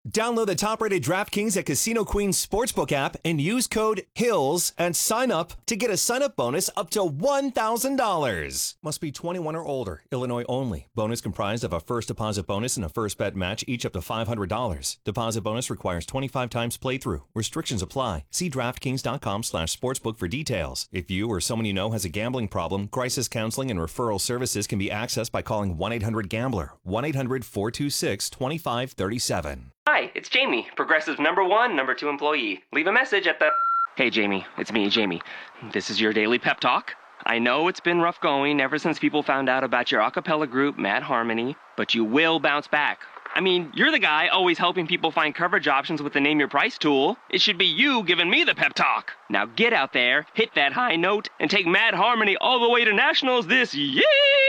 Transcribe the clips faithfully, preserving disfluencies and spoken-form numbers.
Download the top-rated DraftKings at Casino Queen Sportsbook app and use code HILLS and sign up to get a sign-up bonus up to one thousand dollars. Must be twenty-one or older. Illinois only. Bonus comprised of a first deposit bonus and a first bet match, each up to five hundred dollars. Deposit bonus requires twenty-five times playthrough. Restrictions apply. See DraftKings.com slash sportsbook for details. If you or someone you know has a gambling problem, crisis counseling and referral services can be accessed by calling one eight hundred gambler, one eight hundred four two six two five three seven. Hi, it's Jamie, Progressive number one, number two employee. Leave a message at the... Hey, Jamie, it's me, Jamie. This is your daily pep talk. I know it's been rough going ever since people found out about your a cappella group, Mad Harmony, but you will bounce back. I mean, you're the guy always helping people find coverage options with the Name Your Price tool. It should be you giving me the pep talk. Now get out there, hit that high note, and take Mad Harmony all the way to nationals this year!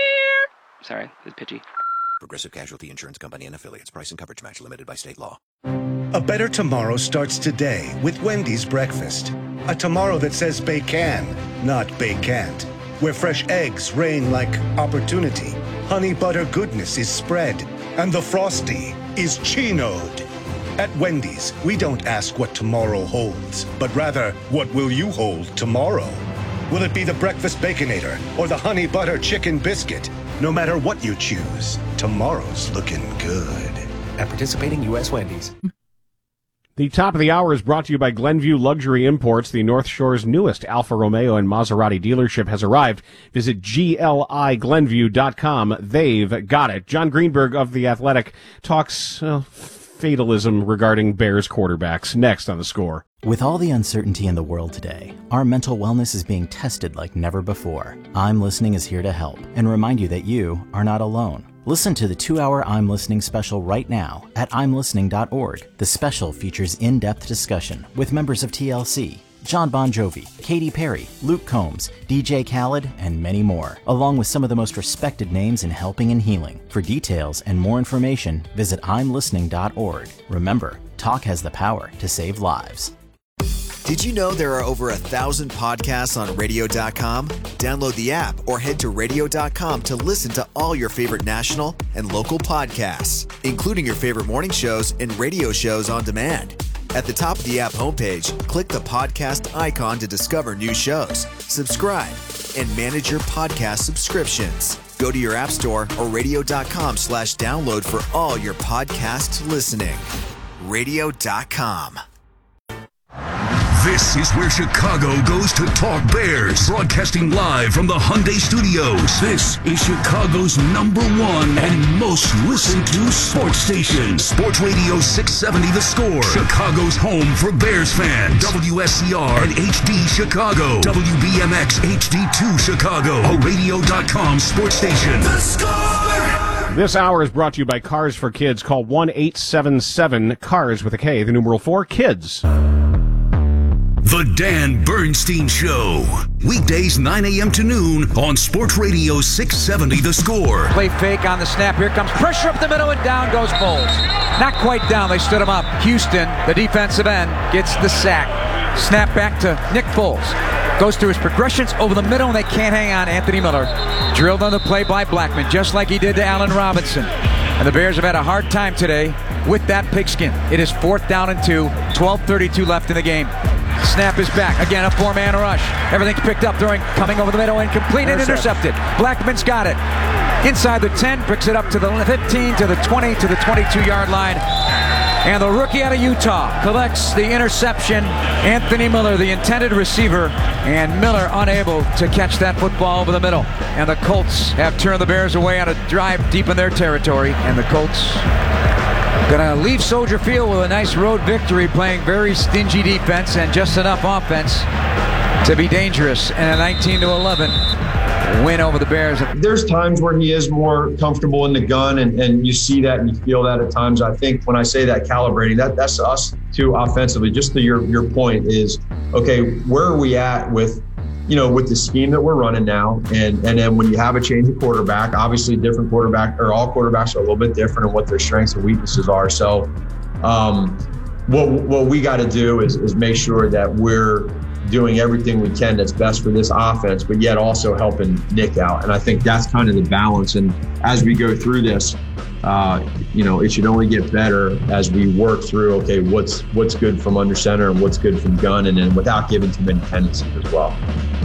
Sorry, it's pitchy. Progressive Casualty Insurance Company and Affiliates. Price and coverage match limited by state law. A better tomorrow starts today with Wendy's breakfast. A tomorrow that says bacon, not bacant. Where fresh eggs reign like opportunity. Honey butter goodness is spread. And the Frosty is chinoed. At Wendy's, we don't ask what tomorrow holds, but rather, what will you hold tomorrow? Will it be the breakfast Baconator or the honey butter chicken biscuit? No matter what you choose, tomorrow's looking good. At participating U S Wendy's. The top of the hour is brought to you by Glenview Luxury Imports. The North Shore's newest Alfa Romeo and Maserati dealership has arrived. Visit G L I Glenview dot com. They've got it. John Greenberg of The Athletic talks uh, fatalism regarding Bears quarterbacks. Next on The Score. With all the uncertainty in the world today, our mental wellness is being tested like never before. I'm Listening is here to help and remind you that you are not alone. Listen to the two-hour I'm Listening special right now at I'm Listening dot org. The special features in-depth discussion with members of T L C, John Bon Jovi, Katy Perry, Luke Combs, D J Khaled, and many more, along with some of the most respected names in helping and healing. For details and more information, visit I'm Listening dot org. Remember, talk has the power to save lives. Did you know there are over a thousand podcasts on radio dot com? Download the app or head to radio dot com to listen to all your favorite national and local podcasts, including your favorite morning shows and radio shows on demand. At the top of the app homepage, click the podcast icon to discover new shows, subscribe, and manage your podcast subscriptions. Go to your app store or radio dot com slash download for all your podcast listening. radio dot com. This is where Chicago goes to talk Bears. Broadcasting live from the Hyundai Studios. This is Chicago's number one and most listened to sports station. Sports Radio six seventy The Score. Chicago's home for Bears fans. W S C R and H D Chicago. W B M X H D two Chicago. A radio dot com sports station. The Score! This hour is brought to you by Cars for Kids. Call one eight seven seven CARS with a K, the numeral four, KIDS. The Dan Bernstein Show. Weekdays nine a.m. to noon on Sports Radio six seventy The Score. Play fake on the snap. Here comes pressure up the middle and down goes Foles. Not quite down. They stood him up. Houston, the defensive end, gets the sack. Snap back to Nick Foles. Goes through his progressions over the middle and they can't hang on. Anthony Miller drilled on the play by Blackman just like he did to Allen Robinson. And the Bears have had a hard time today with that pigskin. It is fourth down and two. twelve thirty-two left in the game. Snap is back. Again, a four-man rush. Everything's picked up, throwing, coming over the middle, incomplete and intercepted. Blackman's got it. Inside the ten, picks it up to the fifteen, to the twenty, to the twenty-two-yard line. And the rookie out of Utah collects the interception. Anthony Miller, the intended receiver, and Miller unable to catch that football over the middle. And the Colts have turned the Bears away on a drive deep in their territory. And the Colts gonna leave Soldier Field with a nice road victory, playing very stingy defense and just enough offense to be dangerous. And a nineteen to eleven win over the Bears. There's times where he is more comfortable in the gun, and, and you see that and you feel that at times. I think when I say that calibrating, that that's us too offensively. Just to your your point is, okay, where are we at with, you know, with the scheme that we're running now, and and then when you have a change of quarterback, obviously different quarterback, or all quarterbacks are a little bit different in what their strengths and weaknesses are. So um, what what we got to do is is make sure that we're doing everything we can that's best for this offense, but yet also helping Nick out. And I think that's kind of the balance. And as we go through this, uh, you know, it should only get better as we work through, okay, what's what's good from under center and what's good from gun, and then without giving too many tendencies as well.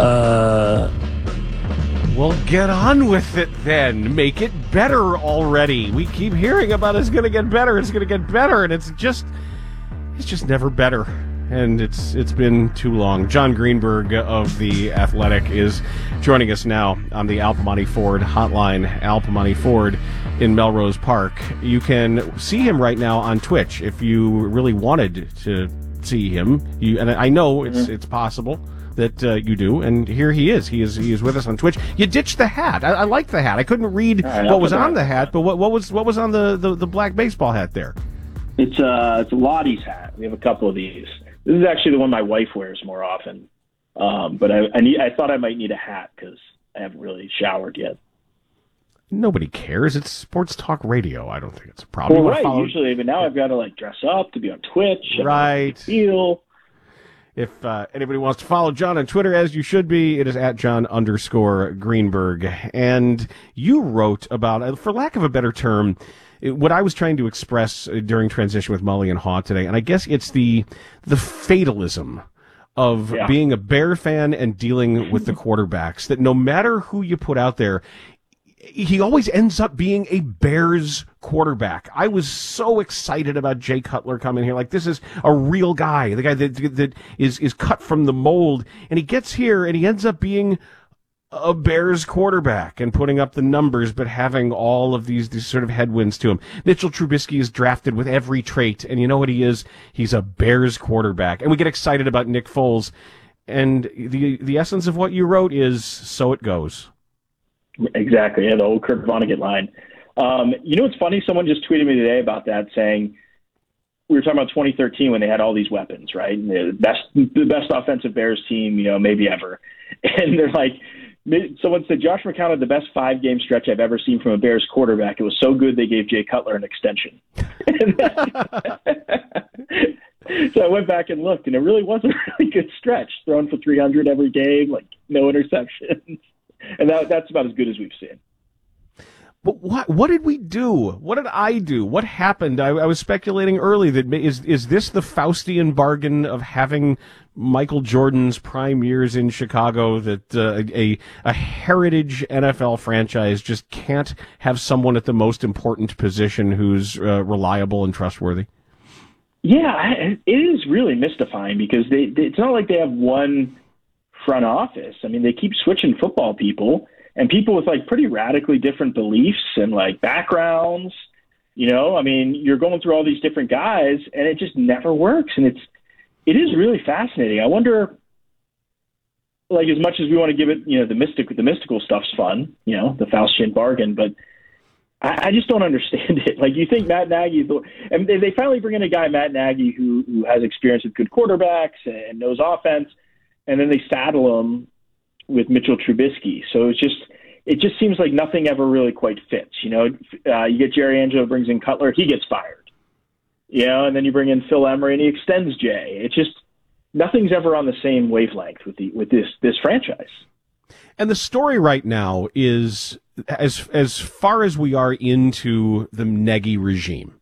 Uh, well, get on with it then. Make it better already. We keep hearing about it's going to get better, it's going to get better, and it's just, it's just never better. And it's it's been too long. John Greenberg of The Athletic is joining us now on the Al Piemonte Ford hotline. Al Piemonte Ford in Melrose Park. You can see him right now on Twitch if you really wanted to see him. You, and I know it's mm-hmm. it's possible that uh, you do. And here he is. He is he is with us on Twitch. You ditched the hat. I, I like the hat. I couldn't read right, what was on the hat, but what, what was what was on the, the, the black baseball hat there? It's uh it's a Lottie's hat. We have a couple of these. This is actually the one my wife wears more often, um, but I I, need, I thought I might need a hat because I haven't really showered yet. Nobody cares. It's sports talk radio. I don't think it's a problem. Well, right, follow... usually, but now I've got to like dress up to be on Twitch. Right. Feel. If uh, anybody wants to follow John on Twitter, as you should be, it is at John underscore Greenberg. And you wrote about, for lack of a better term, what I was trying to express during transition with Mully and Haw today, and I guess it's the the fatalism of yeah. being a Bear fan and dealing with the quarterbacks, that no matter who you put out there, he always ends up being a Bears quarterback. I was so excited about Jay Cutler coming here. Like, this is a real guy, the guy that that is, is cut from the mold, and he gets here and he ends up being a Bears quarterback and putting up the numbers, but having all of these, these sort of headwinds to him. Mitchell Trubisky is drafted with every trait, and you know what he is? He's a Bears quarterback. And we get excited about Nick Foles. And the the essence of what you wrote is, so it goes. Exactly. Yeah, the old Kurt Vonnegut line. Um, you know what's funny? Someone just tweeted me today about that, saying we were talking about twenty thirteen when they had all these weapons, right? And the best, the best offensive Bears team, you know, maybe ever. And they're like, someone said Josh McCown had the best five-game stretch I've ever seen from a Bears quarterback. It was so good they gave Jay Cutler an extension. So I went back and looked, and it really was a really good stretch. Throwing for three hundred every game, like no interceptions. And that, that's about as good as we've seen. But what what did we do? What did I do? What happened? I, I was speculating early that is is this the Faustian bargain of having Michael Jordan's prime years in Chicago, that uh, a a heritage N F L franchise just can't have someone at the most important position who's uh, reliable and trustworthy? Yeah, it is really mystifying because they, they it's not like they have one front office. I mean, they keep switching football people. And people with like pretty radically different beliefs and like backgrounds, you know, I mean, you're going through all these different guys and it just never works. And it's, it is really fascinating. I wonder, like, as much as we want to give it, you know, the mystic, the mystical stuff's fun, you know, the Faustian bargain, but I, I just don't understand it. Like, you think Matt Nagy, is the, and they, they finally bring in a guy, Matt Nagy, who, who has experience with good quarterbacks and knows offense. And then they saddle him with Mitchell Trubisky. So it's just, it just seems like nothing ever really quite fits. You know, uh, you get Jerry Angelo, brings in Cutler, he gets fired. You know, and then you bring in Phil Emery and he extends Jay. It's just, nothing's ever on the same wavelength with the, with this, this franchise. And the story right now is, as, as far as we are into the Nagy regime,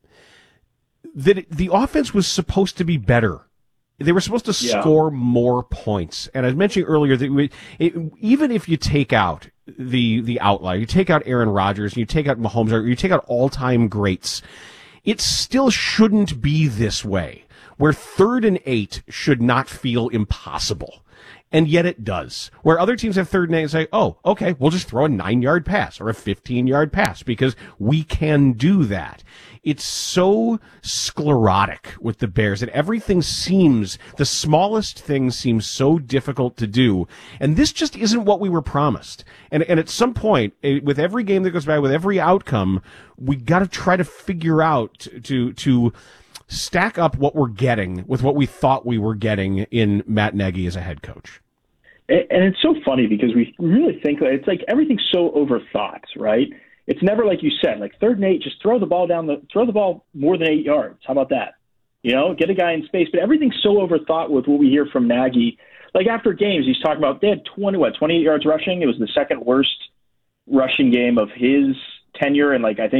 that it, the offense was supposed to be better. They were supposed to yeah. score more points. And I was mentioning earlier that we, it, even if you take out the the outlier, you take out Aaron Rodgers, you take out Mahomes, or you take out all-time greats, it still shouldn't be this way, where third and eight should not feel impossible. And yet it does. Where other teams have third and eight and say, oh, okay, we'll just throw a nine-yard pass or a fifteen-yard pass because we can do that. It's so sclerotic with the Bears that everything seems, the smallest thing seems so difficult to do. And this just isn't what we were promised. And, and at some point, with every game that goes by, with every outcome, we got to try to figure out to, to stack up what we're getting with what we thought we were getting in Matt Nagy as a head coach. And it's so funny because we really think it's like everything's so overthought, right? It's never like you said, like third and eight, just throw the ball down the, throw the ball more than eight yards. How about that? You know, get a guy in space, but everything's so overthought with what we hear from Nagy. Like after games, he's talking about they had twenty, what, twenty-eight yards rushing. It was the second worst rushing game of his tenure in like, I think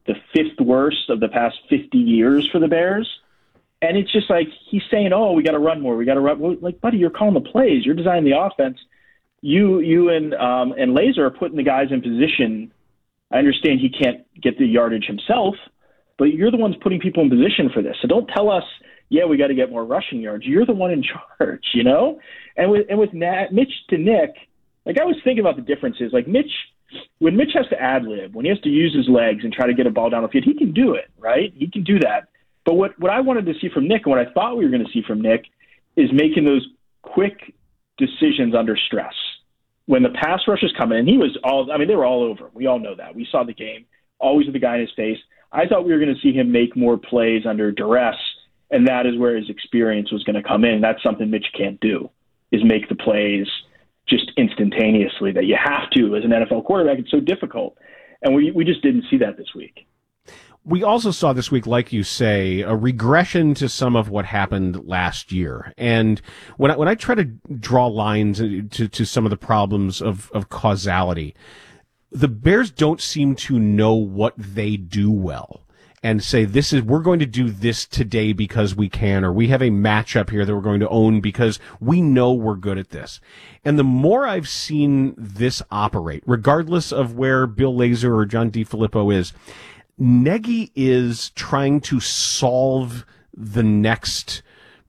the fifth worst of the past fifty years for the Bears. And it's just like he's saying, oh, we got to run more. We got to run. Well, like, buddy, you're calling the plays. You're designing the offense. You you and um, and Laser are putting the guys in position. I understand he can't get the yardage himself, but you're the ones putting people in position for this. So don't tell us, yeah, we got to get more rushing yards. You're the one in charge, you know? And with and with Nat, Mitch to Nick, like I was thinking about the differences. Like Mitch, when Mitch has to ad-lib, when he has to use his legs and try to get a ball down the field, he can do it, right? He can do that. But what, what I wanted to see from Nick and what I thought we were going to see from Nick is making those quick decisions under stress. When the pass rushers come in, and he was all, I mean, they were all over him. We all know that. We saw the game, always with the guy in his face. I thought we were going to see him make more plays under duress, and that is where his experience was going to come in. That's something Mitch can't do, is make the plays just instantaneously that you have to as an N F L quarterback. It's so difficult. And we, we just didn't see that this week. We also saw this week, like you say, a regression to some of what happened last year. And when I, when I try to draw lines to, to some of the problems of, of causality, the Bears don't seem to know what they do well and say, this is, we're going to do this today because we can, or we have a matchup here that we're going to own because we know we're good at this. And the more I've seen this operate, regardless of where Bill Lazor or John DeFilippo is, Nagy is trying to solve the next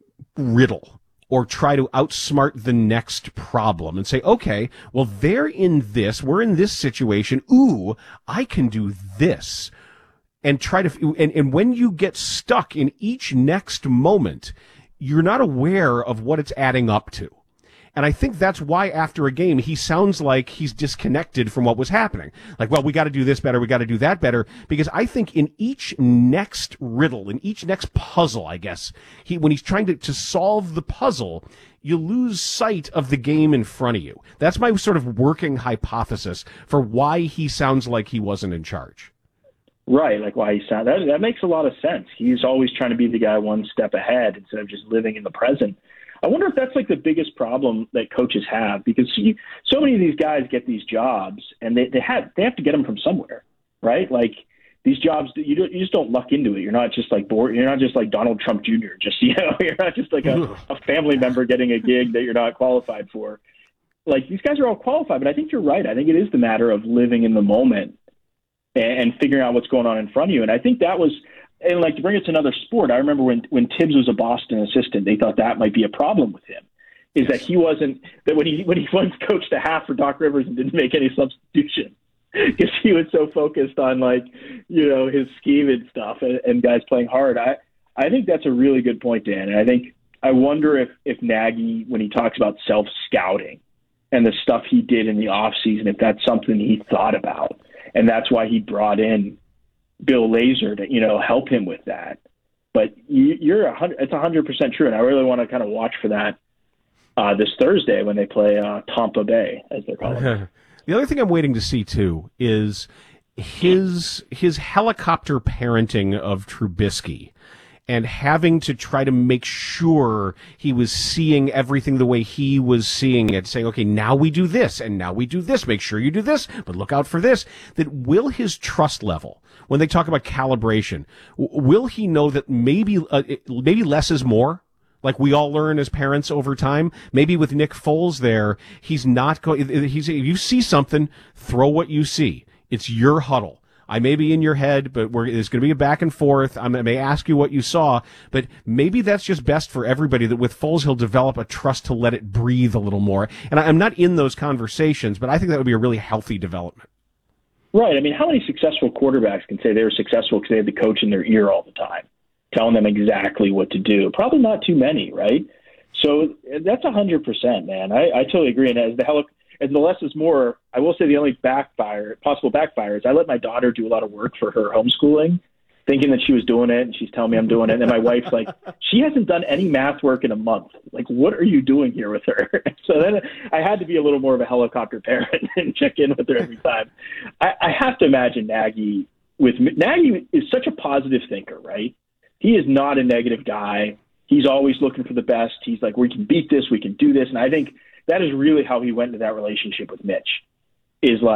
riddle or try to outsmart the next problem and say, okay, well, they're in this, we're in this situation. Ooh, I can do this. And try to, and, and when you get stuck in each next moment, you're not aware of what it's adding up to. And I think that's why after a game, he sounds like he's disconnected from what was happening. Like, well, we got to do this better. We got to do that better. Because I think in each next riddle, in each next puzzle, I guess, he, when he's trying to, to solve the puzzle, you lose sight of the game in front of you. That's my sort of working hypothesis for why he sounds like he wasn't in charge. Right. Like why he sound that, that makes a lot of sense. He's always trying to be the guy one step ahead instead of just living in the present. I wonder if that's like the biggest problem that coaches have, because you, so many of these guys get these jobs and they, they have they have to get them from somewhere, right? Like these jobs, you don't, you just don't luck into it. You're not just like bored. You're not just like Donald Trump Junior Just, you know, you're not just like a, a family member getting a gig that you're not qualified for. Like these guys are all qualified, but I think you're right. I think it is the matter of living in the moment and, and figuring out what's going on in front of you. And I think that was. And like to bring it to another sport, I remember when, when Tibbs was a Boston assistant, they thought that might be a problem with him, is that he wasn't, that when he when he once coached a half for Doc Rivers and didn't make any substitution because he was so focused on like, you know, his scheme and stuff and, and guys playing hard. I, I think that's a really good point, Dan. And I think, I wonder if, if Nagy, when he talks about self-scouting and the stuff he did in the offseason, if that's something he thought about. And that's why he brought in Bill Lazor to, you know, help him with that. But you, you're a hundred, it's a hundred percent true. And I really want to kind of watch for that uh, this Thursday when they play uh, Tampa Bay, as they're calling it. The other thing I'm waiting to see too is his, his helicopter parenting of Trubisky and having to try to make sure he was seeing everything the way he was seeing it, saying, okay, now we do this, and now we do this, make sure you do this, but look out for this. That will his trust level, when they talk about calibration, w- will he know that maybe, uh, it, maybe less is more? Like we all learn as parents over time. Maybe with Nick Foles there, he's not going, he's, if you see something, throw what you see. It's your huddle. I may be in your head, but we're, there's going to be a back and forth. I may ask you what you saw, but maybe that's just best for everybody, that with Foles, he'll develop a trust to let it breathe a little more. And I'm not in those conversations, but I think that would be a really healthy development. Right. I mean, how many successful quarterbacks can say they were successful because they had the coach in their ear all the time, telling them exactly what to do? Probably not too many, right? So that's one hundred percent, man. I, I totally agree. And as the heli- as the less is more, I will say the only backfire, possible backfire is I let my daughter do a lot of work for her homeschooling, thinking that she was doing it, and she's telling me I'm doing it. And then my wife's like, she hasn't done any math work in a month. Like, what are you doing here with her? So then I had to be a little more of a helicopter parent and check in with her every time. I, I have to imagine Nagy, with Nagy is such a positive thinker, right? He is not a negative guy. He's always looking for the best. He's like, we can beat this, we can do this. And I think that is really how he went into that relationship with Mitch, is like,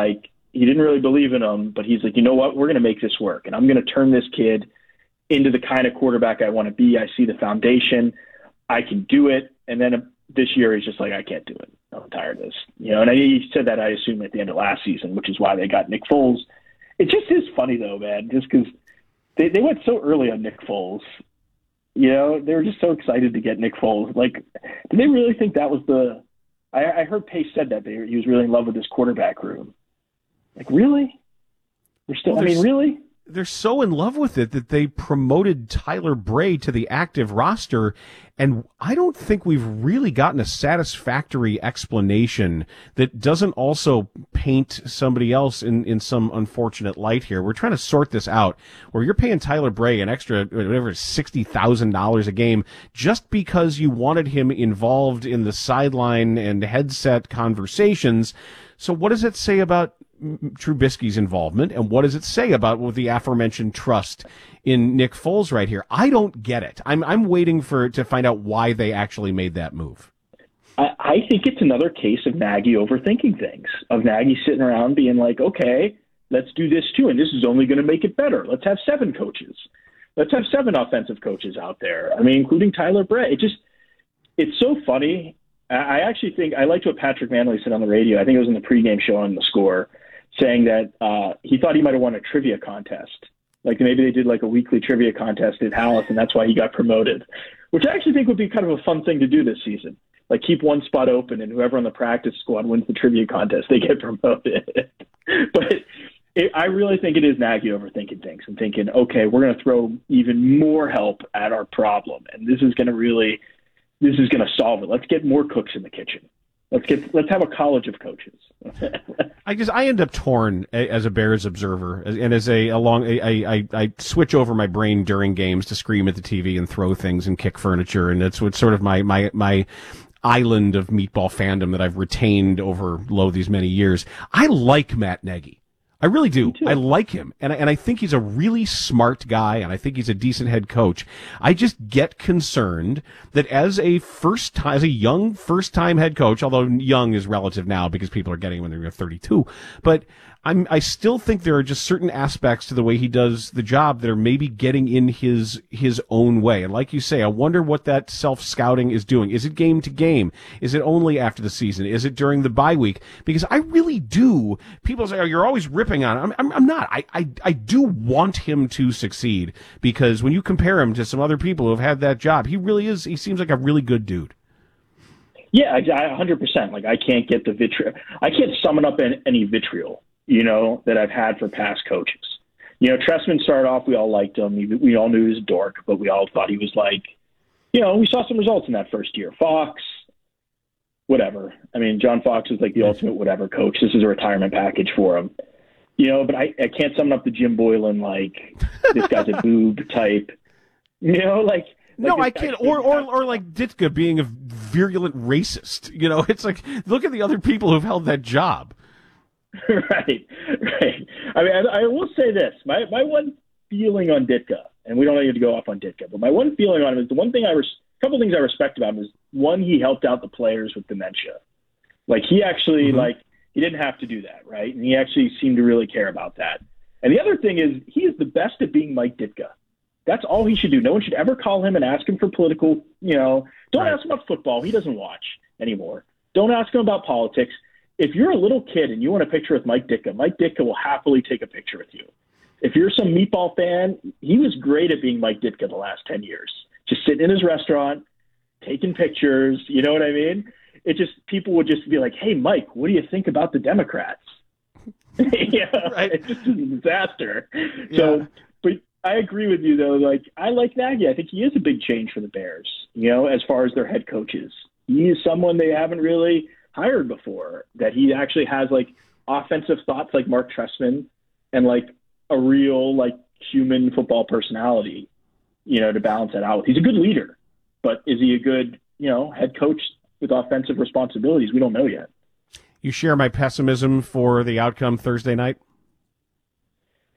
he didn't really believe in him, but he's like, you know what, we're going to make this work, and I'm going to turn this kid into the kind of quarterback I want to be. I see the foundation. I can do it. And then this year he's just like, I can't do it. I'm tired of this. You know, and he said that, I assume, at the end of last season, which is why they got Nick Foles. It just is funny, though, man, just because they, they went so early on Nick Foles. You know, they were just so excited to get Nick Foles. Like, did they really think that was the – I heard Pace said that they, he was really in love with this quarterback room. Like, really? We're still – I mean, really? They're so in love with it that they promoted Tyler Bray to the active roster, and I don't think we've really gotten a satisfactory explanation that doesn't also paint somebody else in, in some unfortunate light here. We're trying to sort this out, where you're paying Tyler Bray an extra, whatever, sixty thousand dollars a game just because you wanted him involved in the sideline and headset conversations. So what does it say about Trubisky's involvement, and what does it say about well, the aforementioned trust in Nick Foles right here? I don't get it. I'm I'm waiting for to find out why they actually made that move. I, I think it's another case of Nagy overthinking things, of Nagy sitting around being like, okay, let's do this too, and this is only going to make it better. Let's have seven coaches. Let's have seven offensive coaches out there. I mean, including Tyler Bray. It just, it's so funny. I actually think, I liked what Patrick Manley said on the radio. I think it was in the pregame show on The Score, saying that uh, he thought he might have won a trivia contest. Like maybe they did like a weekly trivia contest at Hallis, and that's why he got promoted, which I actually think would be kind of a fun thing to do this season. Like keep one spot open, and whoever on the practice squad wins the trivia contest, they get promoted. But it, I really think it is Nagy overthinking things and thinking, okay, we're going to throw even more help at our problem, and this is going to really – this is going to solve it. Let's get more cooks in the kitchen. Let's get let's have a college of coaches. I just I end up torn as a Bears observer, and as a along I, I I switch over my brain during games to scream at the T V and throw things and kick furniture, and that's what's sort of my my my island of meatball fandom that I've retained over lo these many years. I like Matt Nagy. I really do. I like him, and I, and I think he's a really smart guy, and I think he's a decent head coach. I just get concerned that as a first time, as a young first time head coach, although young is relative now because people are getting him when they're thirty-two, but I'm, I still think there are just certain aspects to the way he does the job that are maybe getting in his his own way. And like you say, I wonder what that self-scouting is doing. Is it game to game? Is it only after the season? Is it during the bye week? Because I really do. People say, oh, you're always ripping on him. I'm, I'm, I'm not. I, I, I do want him to succeed, because when you compare him to some other people who have had that job, he really is, he seems like a really good dude. Yeah, I, I one hundred percent. Like, I can't get the vitriol. I can't summon up any, any vitriol, you know, that I've had for past coaches. You know, Trestman started off, we all liked him. We, we all knew he was a dork, but we all thought he was like, you know, we saw some results in that first year. Fox, whatever. I mean, John Fox is like the ultimate whatever coach. This is a retirement package for him. You know, but I, I can't summon up the Jim Boylan, like, this guy's a boob type. You know, like... No, like I can't. Or, or, or like Ditka being a virulent racist. You know, it's like, look at the other people who've held that job. Right, right. I mean, I, I will say this. My my one feeling on Ditka, and we don't need to go off on Ditka, but my one feeling on him is the one thing I, res- a couple things I respect about him is, one, he helped out the players with dementia. Like, he actually, mm-hmm. like, he didn't have to do that, right? And he actually seemed to really care about that. And the other thing is, he is the best at being Mike Ditka. That's all he should do. No one should ever call him and ask him for political, you know, don't right. ask him about football. He doesn't watch anymore. Don't ask him about politics. If you're a little kid and you want a picture with Mike Ditka, Mike Ditka will happily take a picture with you. If you're some meatball fan, he was great at being Mike Ditka the last ten years. Just sitting in his restaurant, taking pictures, you know what I mean? It just, people would just be like, hey, Mike, what do you think about the Democrats? yeah, right. It's just a disaster. Yeah. So, but I agree with you, though. Like, I like Nagy. I think he is a big change for the Bears, you know, as far as their head coaches. He is someone they haven't really hired before, that he actually has, like, offensive thoughts like Mark Trestman and, like, a real, like, human football personality, you know, to balance that out. He's a good leader, but is he a good, you know, head coach with offensive responsibilities? We don't know yet. You share my pessimism for the outcome Thursday night?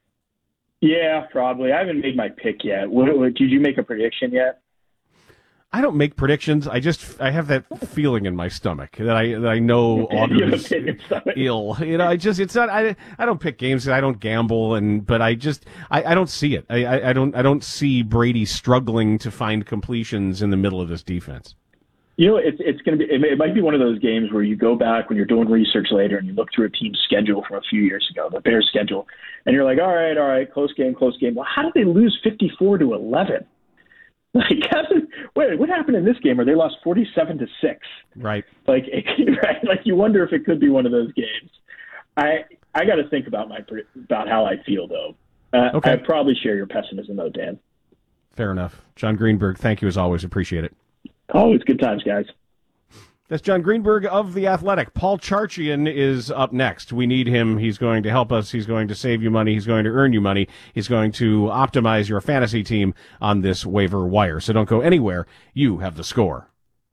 Yeah, probably. I haven't made my pick yet. What, what, did you make a prediction yet? I don't make predictions. I just I have that feeling in my stomach that I that I know augurs ill. You know, I just it's not. I I don't pick games. I don't gamble, and but I just I, I don't see it. I, I I don't I don't see Brady struggling to find completions in the middle of this defense. You know, it's it's going to be. It might be one of those games where you go back when you're doing research later and you look through a team's schedule from a few years ago, the Bears' schedule, and you're like, all right, all right, close game, close game. Well, how did they lose fifty-four to eleven? Like, wait, what happened in this game where they lost forty-seven to six? Right. Like, right? Like, you wonder if it could be one of those games. I I got to think about my about how I feel though. Uh, okay. I probably share your pessimism though, Dan. Fair enough. John Greenberg, thank you as always. Appreciate it. Oh, it's good times, guys. That's John Greenberg of The Athletic. Paul Charchian is up next. We need him. He's going to help us. He's going to save you money. He's going to earn you money. He's going to optimize your fantasy team on this waiver wire. So don't go anywhere. You have the score.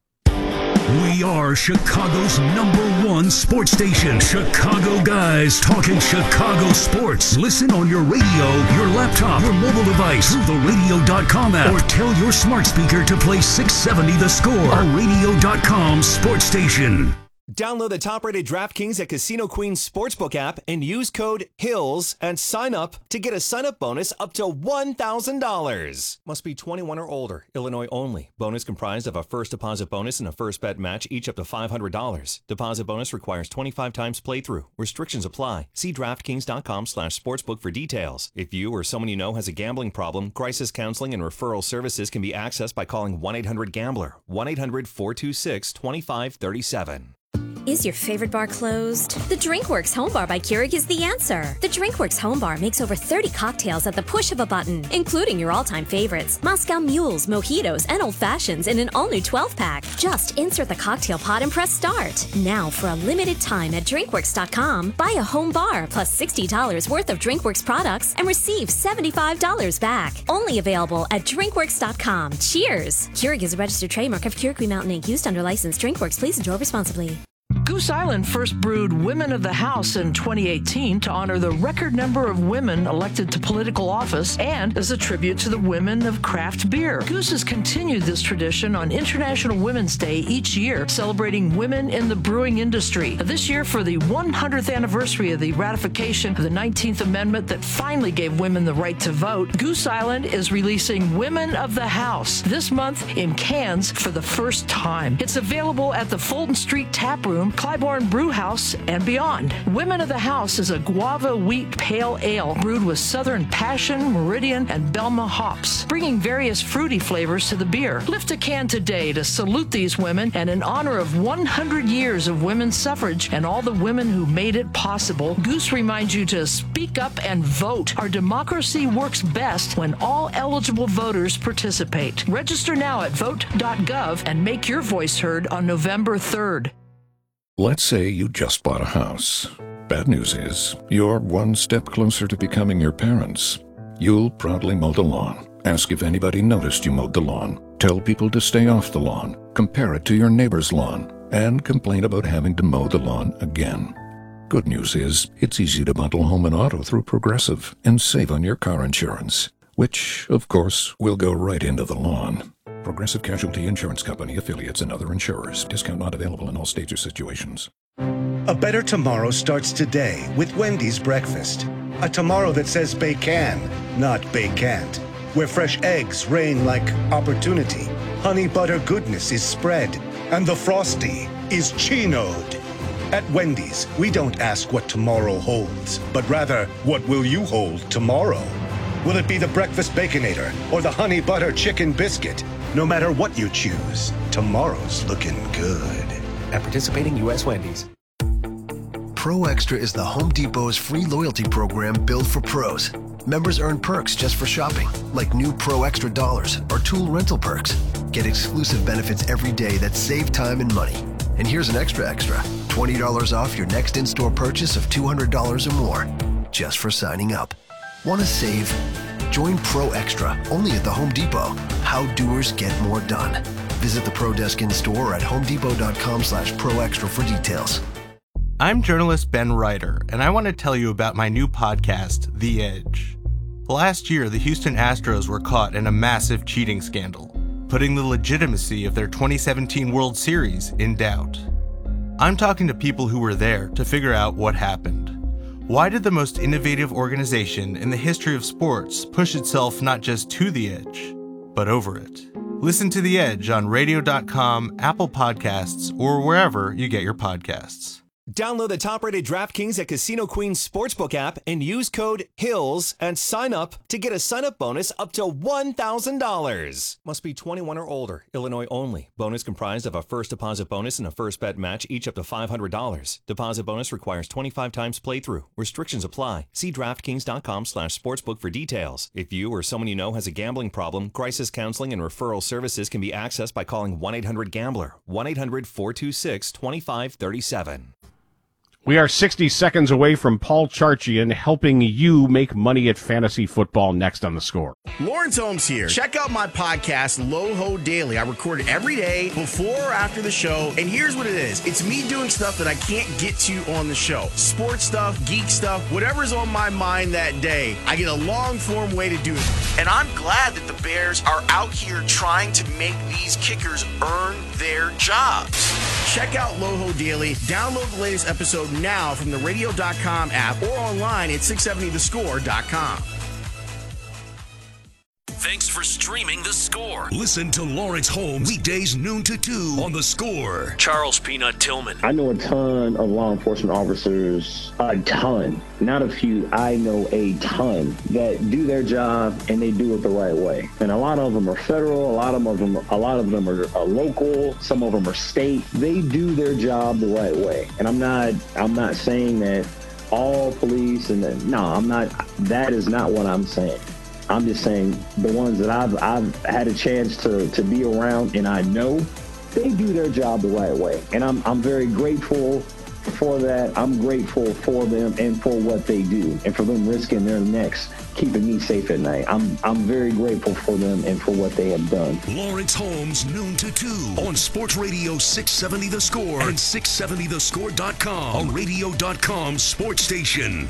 We are Chicago's number one sports station. Chicago guys talking Chicago sports. Listen on your radio, your laptop, your mobile device, through the radio dot com app, or tell your smart speaker to play six seventy The Score, a radio dot com sports station. Download the top-rated DraftKings at Casino Queen Sportsbook app and use code HILLS and sign up to get a sign-up bonus up to one thousand dollars. Must be twenty-one or older. Illinois only. Bonus comprised of a first deposit bonus and a first bet match, each up to five hundred dollars. Deposit bonus requires twenty-five times playthrough. Restrictions apply. See DraftKings dot com slash sportsbook for details. If you or someone you know has a gambling problem, crisis counseling and referral services can be accessed by calling one eight hundred gambler, one eight hundred four two six two five three seven. Is your favorite bar closed? The DrinkWorks Home Bar by Keurig is the answer. The DrinkWorks Home Bar makes over thirty cocktails at the push of a button, including your all-time favorites, Moscow Mules, Mojitos, and Old Fashions in an all-new twelve-pack. Just insert the cocktail pod and press start. Now, for a limited time at drinkworks dot com, buy a home bar plus sixty dollars worth of DrinkWorks products and receive seventy-five dollars back. Only available at drinkworks dot com. Cheers! Keurig is a registered trademark of Keurig Green Mountain Incorporated. Used under license. DrinkWorks. Please enjoy responsibly. Goose Island first brewed Women of the House in twenty eighteen to honor the record number of women elected to political office and as a tribute to the women of craft beer. Goose has continued this tradition on International Women's Day each year, celebrating women in the brewing industry. This year, for the one hundredth anniversary of the ratification of the nineteenth Amendment that finally gave women the right to vote, Goose Island is releasing Women of the House this month in cans for the first time. It's available at the Fulton Street Tap Room, Clybourne Brew House, and beyond. Women of the House is a guava wheat pale ale brewed with Southern Passion, Meridian, and Belma hops, bringing various fruity flavors to the beer. Lift a can today to salute these women and in honor of one hundred years of women's suffrage and all the women who made it possible. Goose reminds you to speak up and vote. Our democracy works best when all eligible voters participate. Register now at vote dot gov and make your voice heard on November third. Let's say you just bought a house. Bad news is, you're one step closer to becoming your parents. You'll proudly mow the lawn. Ask if anybody noticed you mowed the lawn. Tell people to stay off the lawn. Compare it to your neighbor's lawn. And complain about having to mow the lawn again. Good news is, it's easy to bundle home and auto through Progressive and save on your car insurance, which, of course, will go right into the lawn. Progressive Casualty Insurance Company, affiliates, and other insurers. Discount not available in all states or situations. A better tomorrow starts today with Wendy's breakfast. A tomorrow that says bacon, not bacant. Where fresh eggs reign like opportunity. Honey butter goodness is spread. And the Frosty is chinoed. At Wendy's, we don't ask what tomorrow holds, but rather, what will you hold tomorrow? Will it be the breakfast Baconator or the honey butter chicken biscuit? No matter what you choose, tomorrow's looking good. At participating U S Wendy's. Pro Extra is the Home Depot's free loyalty program built for pros. Members earn perks just for shopping, like new Pro Extra dollars or tool rental perks. Get exclusive benefits every day that save time and money. And here's an extra extra, twenty dollars off your next in-store purchase of two hundred dollars or more, just for signing up. Want to save? Join Pro Extra, only at the Home Depot. How doers get more done. Visit the Pro Desk in-store at homedepot dot com slash pro extra for details. I'm journalist Ben Ryder, and I want to tell you about my new podcast, The Edge. Last year, the Houston Astros were caught in a massive cheating scandal. putting the legitimacy of their twenty seventeen World Series in doubt. I'm talking to people who were there to figure out what happened. Why did the most innovative organization in the history of sports push itself not just to the edge, but over it? Listen to The Edge on radio dot com, Apple Podcasts, or wherever you get your podcasts. Download the top-rated DraftKings at Casino Queen Sportsbook app and use code HILLS and sign up to get a sign-up bonus up to one thousand dollars. Must be twenty-one or older. Illinois only. Bonus comprised of a first deposit bonus and a first bet match, each up to five hundred dollars. Deposit bonus requires twenty-five times playthrough. Restrictions apply. See DraftKings.com slash sportsbook for details. If you or someone you know has a gambling problem, crisis counseling and referral services can be accessed by calling one eight hundred gambler, one eight hundred four two six two five three seven. We are sixty seconds away from Paul Charchian helping you make money at fantasy football next on The Score. Lawrence Holmes here. Check out my podcast, Loho Daily. I record it every day before or after the show. And here's what it is. It's me doing stuff that I can't get to on the show. Sports stuff, geek stuff, whatever's on my mind that day. I get a long-form way to do it. And I'm glad that the Bears are out here trying to make these kickers earn their jobs. Check out Loho Daily. Download the latest episode now from the radio dot com app or online at six seventy the score dot com. Thanks for streaming The Score. Listen to Lawrence Holmes weekdays noon to two on The Score. Charles Peanut Tillman. I know a ton of law enforcement officers, a ton, not a few, I know a ton that do their job and they do it the right way. And a lot of them are federal, a lot of them, a lot of them are, are local, some of them are state. They do their job the right way. And I'm not, I'm not saying that all police and that, no, I'm not, that is not what I'm saying. I'm just saying the ones that I've I've had a chance to, to be around and I know, they do their job the right way. And I'm I'm very grateful for that. I'm grateful for them and for what they do and for them risking their necks, keeping me safe at night. I'm I'm very grateful for them and for what they have done. Lawrence Holmes, noon to two on Sports Radio six seventy The Score and six seventy the score dot com on radio dot com sports station.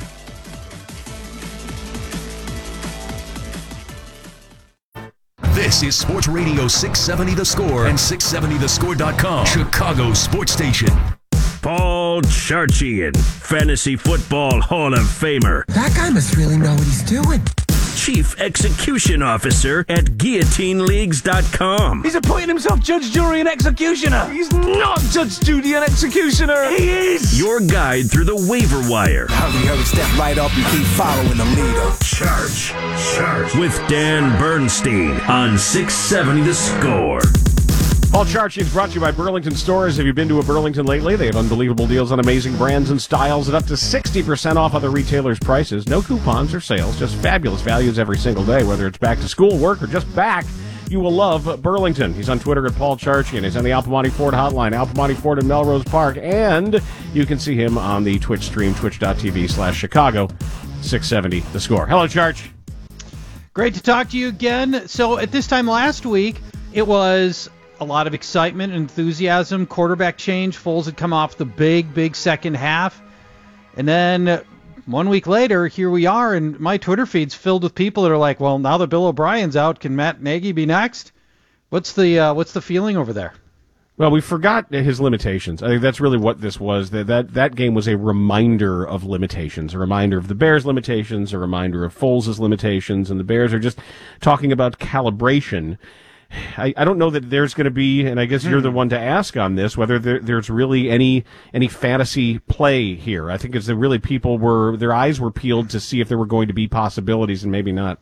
This is Sports Radio six seventy The Score and six seventy the score dot com, Chicago sports station. Paul Charchian, Fantasy Football Hall of Famer. That guy must really know what he's doing. Chief Execution Officer at guillotine leagues dot com. He's appointing himself judge, jury, and executioner. He's not judge, jury, and executioner. He is. Your guide through the waiver wire. Hurry, hurry, step right up and keep following the leader. Charge, charge. With Dan Bernstein on six seventy The Score. Paul Charchian is brought to you by Burlington Stores. Have you been to a Burlington lately? They have unbelievable deals on amazing brands and styles at up to sixty percent off other retailers' prices. No coupons or sales, just fabulous values every single day. Whether it's back to school, work, or just back, you will love Burlington. He's on Twitter at Paul Charchian. He's on the Alpamani Ford hotline, Alpamani Ford in Melrose Park. And you can see him on the Twitch stream, twitch.tv slash Chicago, six seventy The Score. Hello, Charch. Great to talk to you again. So at this time last week, it was a lot of excitement and enthusiasm. Quarterback change. Foles had come off the big, big second half. And then one week later, here we are, and my Twitter feed's filled with people that are like, well, now that Bill O'Brien's out, can Matt Nagy be next? What's the uh, what's the feeling over there? Well, we forgot his limitations. I think that's really what this was. That, that that game was a reminder of limitations, a reminder of the Bears' limitations, a reminder of Foles' limitations, and the Bears are just talking about calibration. I, I don't know that there's going to be, and I guess you're the one to ask on this, whether there, there's really any any fantasy play here. I think it's that really people were, their eyes were peeled to see if there were going to be possibilities, and maybe not.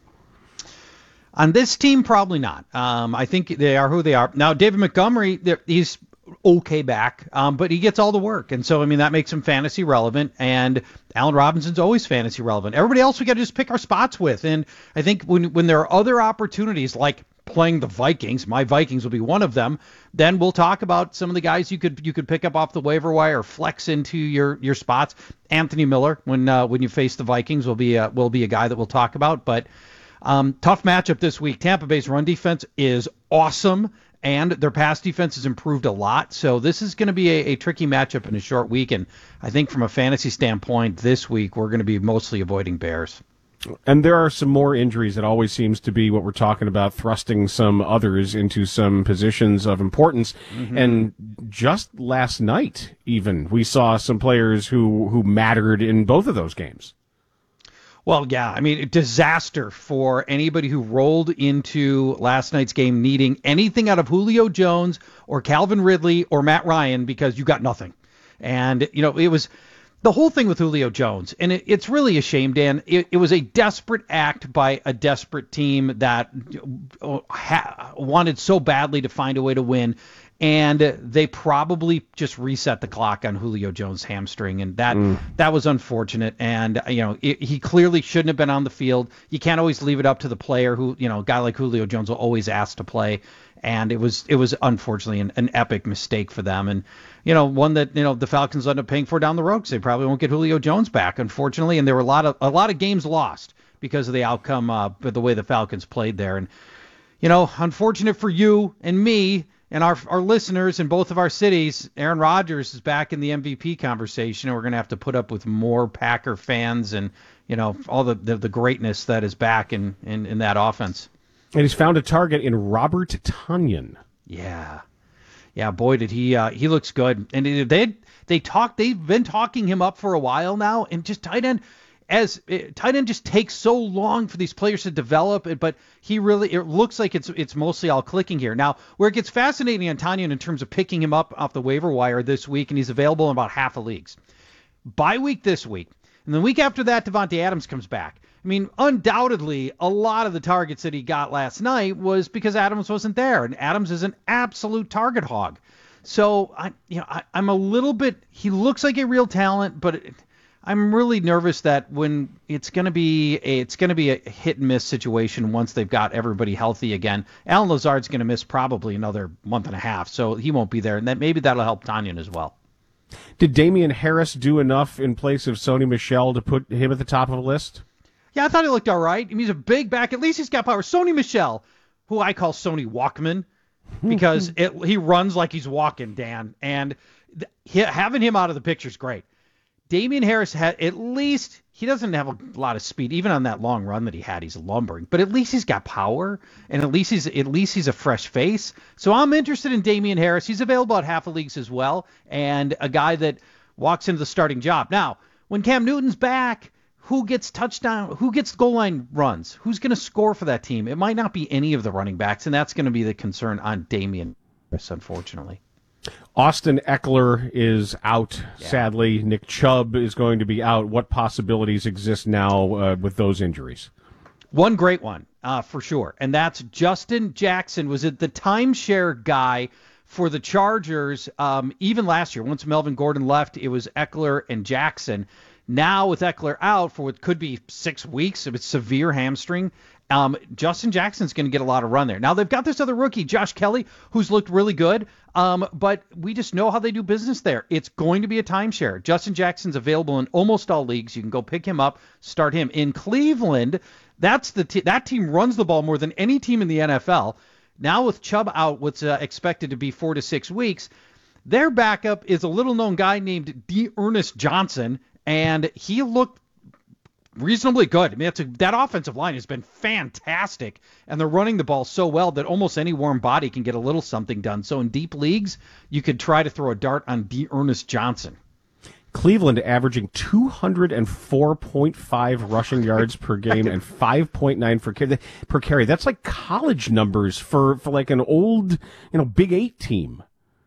On this team, probably not. Um, I think they are who they are. Now, David Montgomery, he's okay back, um, but he gets all the work. And so, I mean, that makes him fantasy relevant. And Allen Robinson's always fantasy relevant. Everybody else we got to just pick our spots with. And I think when when there are other opportunities like playing the Vikings, my Vikings will be one of them, then we'll talk about some of the guys you could you could pick up off the waiver wire, flex into your, your spots. Anthony Miller, when uh, when you face the Vikings, will be a, will be a guy that we'll talk about. But um, tough matchup this week. Tampa Bay's run defense is awesome, and their pass defense has improved a lot. So this is going to be a, a tricky matchup in a short week. And I think from a fantasy standpoint, this week we're going to be mostly avoiding Bears. And there are some more injuries. It always seems to be what we're talking about, thrusting some others into some positions of importance. Mm-hmm. And just last night, even, we saw some players who, who mattered in both of those games. Well, yeah, I mean, disaster for anybody who rolled into last night's game needing anything out of Julio Jones or Calvin Ridley or Matt Ryan because you got nothing. And, you know, it was the whole thing with Julio Jones, and it, it's really a shame, Dan. It, it was a desperate act by a desperate team that ha- wanted so badly to find a way to win, and they probably just reset the clock on Julio Jones' hamstring, and that mm. that was unfortunate. And you know, it, he clearly shouldn't have been on the field. You can't always leave it up to the player, who, you know, a guy like Julio Jones will always ask to play. And it was it was unfortunately an, an epic mistake for them, and you know, one that, you know, the Falcons end up paying for down the road because they probably won't get Julio Jones back, unfortunately. And there were a lot of a lot of games lost because of the outcome, uh, but the way the Falcons played there. And you know, unfortunate for you and me and our our listeners in both of our cities, Aaron Rodgers is back in the M V P conversation, and we're going to have to put up with more Packer fans and, you know, all the the, the greatness that is back in, in in that offense. And he's found a target in Robert Tonyan. Yeah. Yeah, boy, did he uh, he looks good. And they they talk they've been talking him up for a while now, and just tight end as uh, tight end just takes so long for these players to develop, but he really it looks like it's it's mostly all clicking here. Now, where it gets fascinating on Tonyan in terms of picking him up off the waiver wire this week, and he's available in about half of leagues. Bye week this week. And the week after that, Devontae Adams comes back. I mean, undoubtedly, a lot of the targets that he got last night was because Adams wasn't there, and Adams is an absolute target hog. So, I, you know, I, I'm a little bit. He looks like a real talent, but it, I'm really nervous that when it's going to be, a, it's going to be a hit and miss situation once they've got everybody healthy again. Alan Lazard's going to miss probably another month and a half, so he won't be there, and that maybe that'll help Tonyan as well. Did Damian Harris do enough in place of Sony Michel to put him at the top of the list? Yeah, I thought he looked all right. I mean, he's a big back. At least he's got power. Sony Michel, who I call Sony Walkman, because it, he runs like he's walking, Dan. And th- he, having him out of the picture is great. Damian Harris had at least, he doesn't have a lot of speed, even on that long run that he had. He's lumbering, but at least he's got power, and at least he's at least he's a fresh face. So I'm interested in Damian Harris. He's available at half of leagues as well, and a guy that walks into the starting job. Now, when Cam Newton's back, who gets touchdown? Who gets goal line runs? Who's going to score for that team? It might not be any of the running backs, and that's going to be the concern on Damian Harris, unfortunately. Austin Eckler is out, yeah. Sadly. Nick Chubb is going to be out. What possibilities exist now uh, with those injuries? One great one, uh, for sure, and that's Justin Jackson. Was it the timeshare guy for the Chargers? Um, even last year, once Melvin Gordon left, it was Eckler and Jackson. Now with Eckler out for what could be six weeks, if it's severe hamstring, um, Justin Jackson's going to get a lot of run there. Now they've got this other rookie, Josh Kelly, who's looked really good, um, but we just know how they do business there. It's going to be a timeshare. Justin Jackson's available in almost all leagues. You can go pick him up, start him. In Cleveland, that's the t- that team runs the ball more than any team in the N F L. Now with Chubb out, what's uh, expected to be four to six weeks, their backup is a little-known guy named D'Ernest Johnson, and he looked reasonably good. I mean, that's a, that offensive line has been fantastic, and they're running the ball so well that almost any warm body can get a little something done. So in deep leagues, you could try to throw a dart on D'Ernest Johnson. Cleveland averaging two hundred four point five rushing yards per game and five point nine for per carry. That's like college numbers for, for like an old, you know, Big Eight team.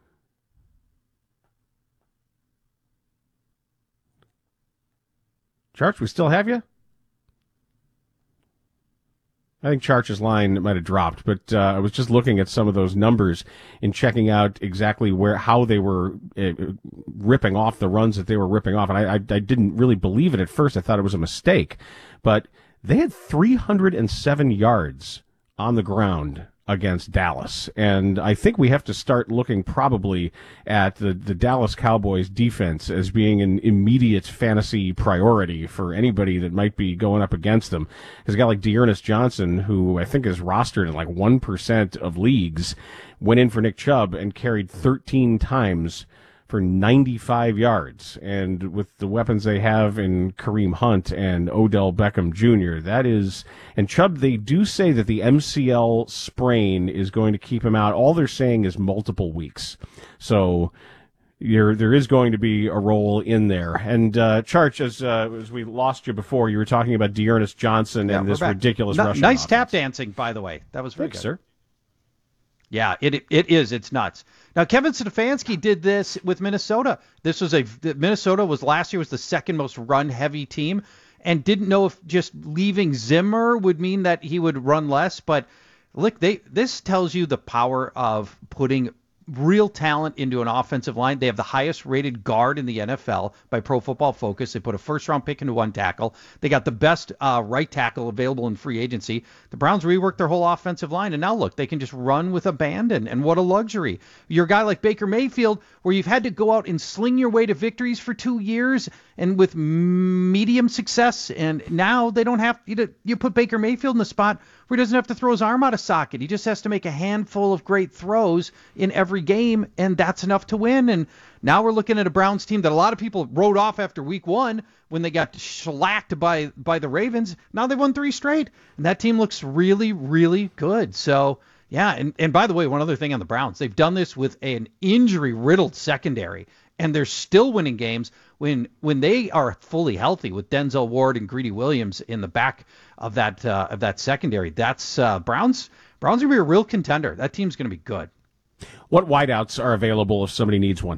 Charch, we still have you? I think Charch's line might have dropped, but uh, I was just looking at some of those numbers and checking out exactly where how they were uh, ripping off the runs that they were ripping off, and I, I, I didn't really believe it at first. I thought it was a mistake, but they had three hundred seven yards on the ground against Dallas, and I think we have to start looking probably at the, the Dallas Cowboys defense as being an immediate fantasy priority for anybody that might be going up against them. There's a guy like D'Ernest Johnson, who I think is rostered in like one percent of leagues, went in for Nick Chubb and carried thirteen times for ninety-five yards. And with the weapons they have in Kareem Hunt and Odell Beckham Junior, that is, and Chubb, they do say that the M C L sprain is going to keep him out. All they're saying is multiple weeks. So You're, there is going to be a role in there. And, uh, Charch, as, uh, as we lost you before, you were talking about Dearness Johnson yeah, and this back. ridiculous no, rushing Nice offense. tap dancing, by the way. That was very Thanks, good. sir. Yeah, it it is. It's nuts. Now, Kevin Stefanski did this with Minnesota. This was a Minnesota was last year was the second most run-heavy team, and didn't know if just leaving Zimmer would mean that he would run less. But look, they this tells you the power of putting real talent into an offensive line. They have the highest rated guard in the N F L by Pro Football Focus. They put a first round pick into one tackle. They got the best uh, right tackle available in free agency. The Browns reworked their whole offensive line, and now look, they can just run with abandon, and what a luxury. You're a guy like Baker Mayfield, where you've had to go out and sling your way to victories for two years and with medium success, and now they don't have you to, you put Baker Mayfield in the spot where he doesn't have to throw his arm out of socket. He just has to make a handful of great throws in every game, and that's enough to win. And now we're looking at a Browns team that a lot of people wrote off after week one when they got shellacked by, by the Ravens. Now they've won three straight, and that team looks really, really good. So, yeah, and, and by the way, one other thing on the Browns, they've done this with an injury-riddled secondary, and they're still winning games when when they are fully healthy with Denzel Ward and Greedy Williams in the back of that uh, of that secondary. That's uh, Browns. Browns are going to be a real contender. That team's going to be good. What wideouts are available if somebody needs one?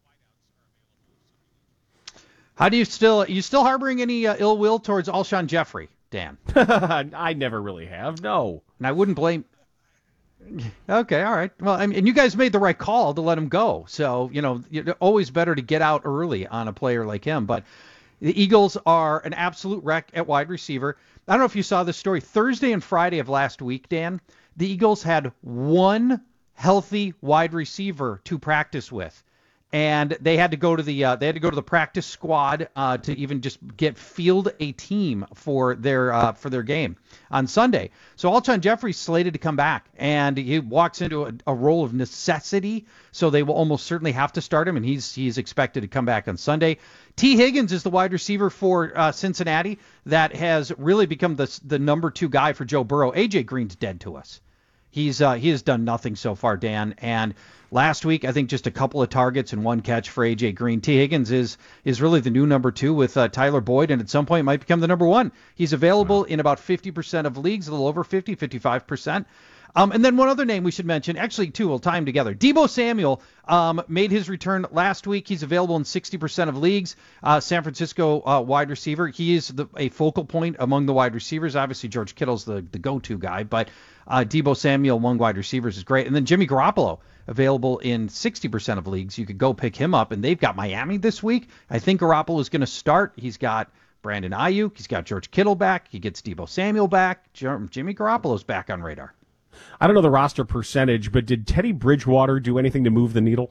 How do you still are you still harboring any uh, ill will towards Alshon Jeffrey, Dan? I never really have. No, and I wouldn't blame. Okay, all right. Well, I mean, and you guys made the right call to let him go. So, you know, it's always better to get out early on a player like him. But the Eagles are an absolute wreck at wide receiver. I don't know if you saw this story. Thursday and Friday of last week, Dan, the Eagles had one healthy wide receiver to practice with. And they had to go to the uh, they had to go to the practice squad uh, to even just get field a team for their uh, for their game on Sunday. So Alshon Jeffrey's slated to come back, and he walks into a, a role of necessity. So they will almost certainly have to start him, and he's he's expected to come back on Sunday. T. Higgins is the wide receiver for uh, Cincinnati that has really become the the number two guy for Joe Burrow. A J Green's dead to us. He's uh, he has done nothing so far, Dan. And last week, I think just a couple of targets and one catch for A J Green. T. Higgins is is really the new number two with uh, Tyler Boyd, and at some point might become the number one. He's available in about fifty percent of leagues, a little over fifty, fifty-five percent. Um, and then one other name we should mention, actually two, we'll tie them together. Deebo Samuel um, made his return last week. He's available in sixty percent of leagues. Uh, San Francisco uh, wide receiver. He is the, a focal point among the wide receivers. Obviously, George Kittle's the, the go-to guy, but uh, Deebo Samuel among wide receivers is great. And then Jimmy Garoppolo, available in sixty percent of leagues. You could go pick him up, and they've got Miami this week. I think Garoppolo is going to start. He's got Brandon Ayuk. He's got George Kittle back. He gets Deebo Samuel back. Jimmy Garoppolo's back on radar. I don't know the roster percentage, but did Teddy Bridgewater do anything to move the needle?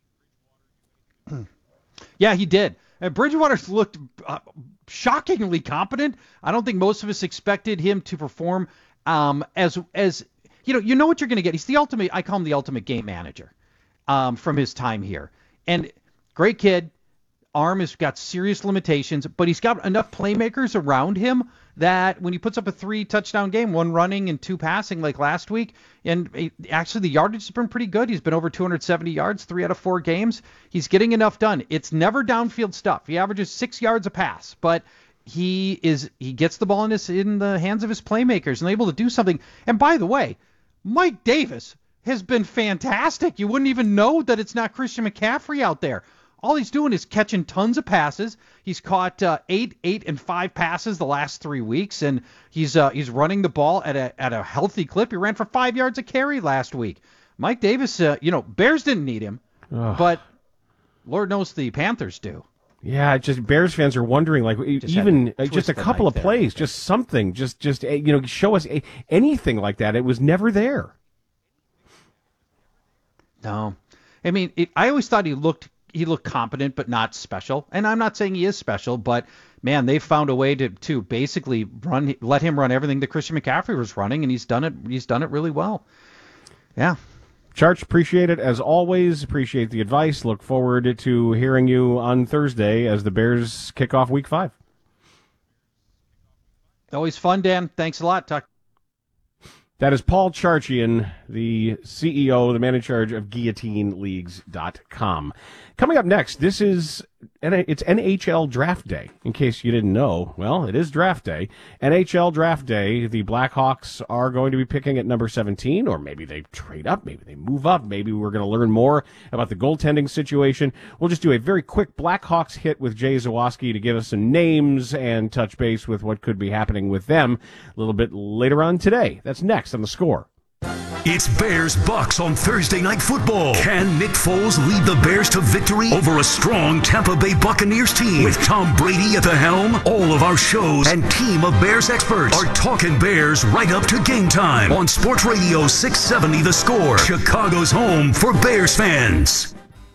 Yeah, he did. And Bridgewater's looked uh, shockingly competent. I don't think most of us expected him to perform um, as as you know. You know what you're going to get. He's the ultimate. I call him the ultimate game manager um, from his time here. And great kid. Arm has got serious limitations, but he's got enough playmakers around him that when he puts up a three touchdown game, one running and two passing like last week, and he, actually the yardage has been pretty good. He's been over two hundred seventy yards, three out of four games. He's getting enough done. It's never downfield stuff. He averages six yards a pass, but he is he gets the ball in his in the hands of his playmakers and able to do something. And by the way, Mike Davis has been fantastic. You wouldn't even know that it's not Christian McCaffrey out there. All he's doing is catching tons of passes. He's caught uh, eight, eight, and five passes the last three weeks, and he's uh, he's running the ball at a at a healthy clip. He ran for five yards a carry last week. Mike Davis, uh, you know, Bears didn't need him, Ugh. but Lord knows the Panthers do. Yeah, just Bears fans are wondering, like, Just even had to uh, just a twist the couple knife of there. plays, just something, just just uh, you know, show us a, anything like that. It was never there. No, I mean, it, I always thought he looked. He looked competent, but not special. And I'm not saying he is special, but man, they've found a way to, to basically run, let him run everything that Christian McCaffrey was running, and he's done it. He's done it really well. Yeah. Charch, appreciate it as always. Appreciate the advice. Look forward to hearing you on Thursday as the Bears kick off week five. Always fun, Dan. Thanks a lot. Talk. That is Paul Charchian, the C E O, the man in charge of guillotine leagues dot com. Coming up next, this is it's N H L Draft Day. In case you didn't know, well, it is Draft Day. N H L Draft Day. The Blackhawks are going to be picking at number seventeen, or maybe they trade up, maybe they move up. Maybe we're going to learn more about the goaltending situation. We'll just do a very quick Blackhawks hit with Jay Zawaski to give us some names and touch base with what could be happening with them a little bit later on today. That's next on The Score. It's Bears-Bucks on Thursday Night Football. Can Nick Foles lead the Bears to victory over a strong Tampa Bay Buccaneers team? With Tom Brady at the helm, all of our shows and team of Bears experts are talking Bears right up to game time on Sports Radio six seventy The Score, Chicago's home for Bears fans.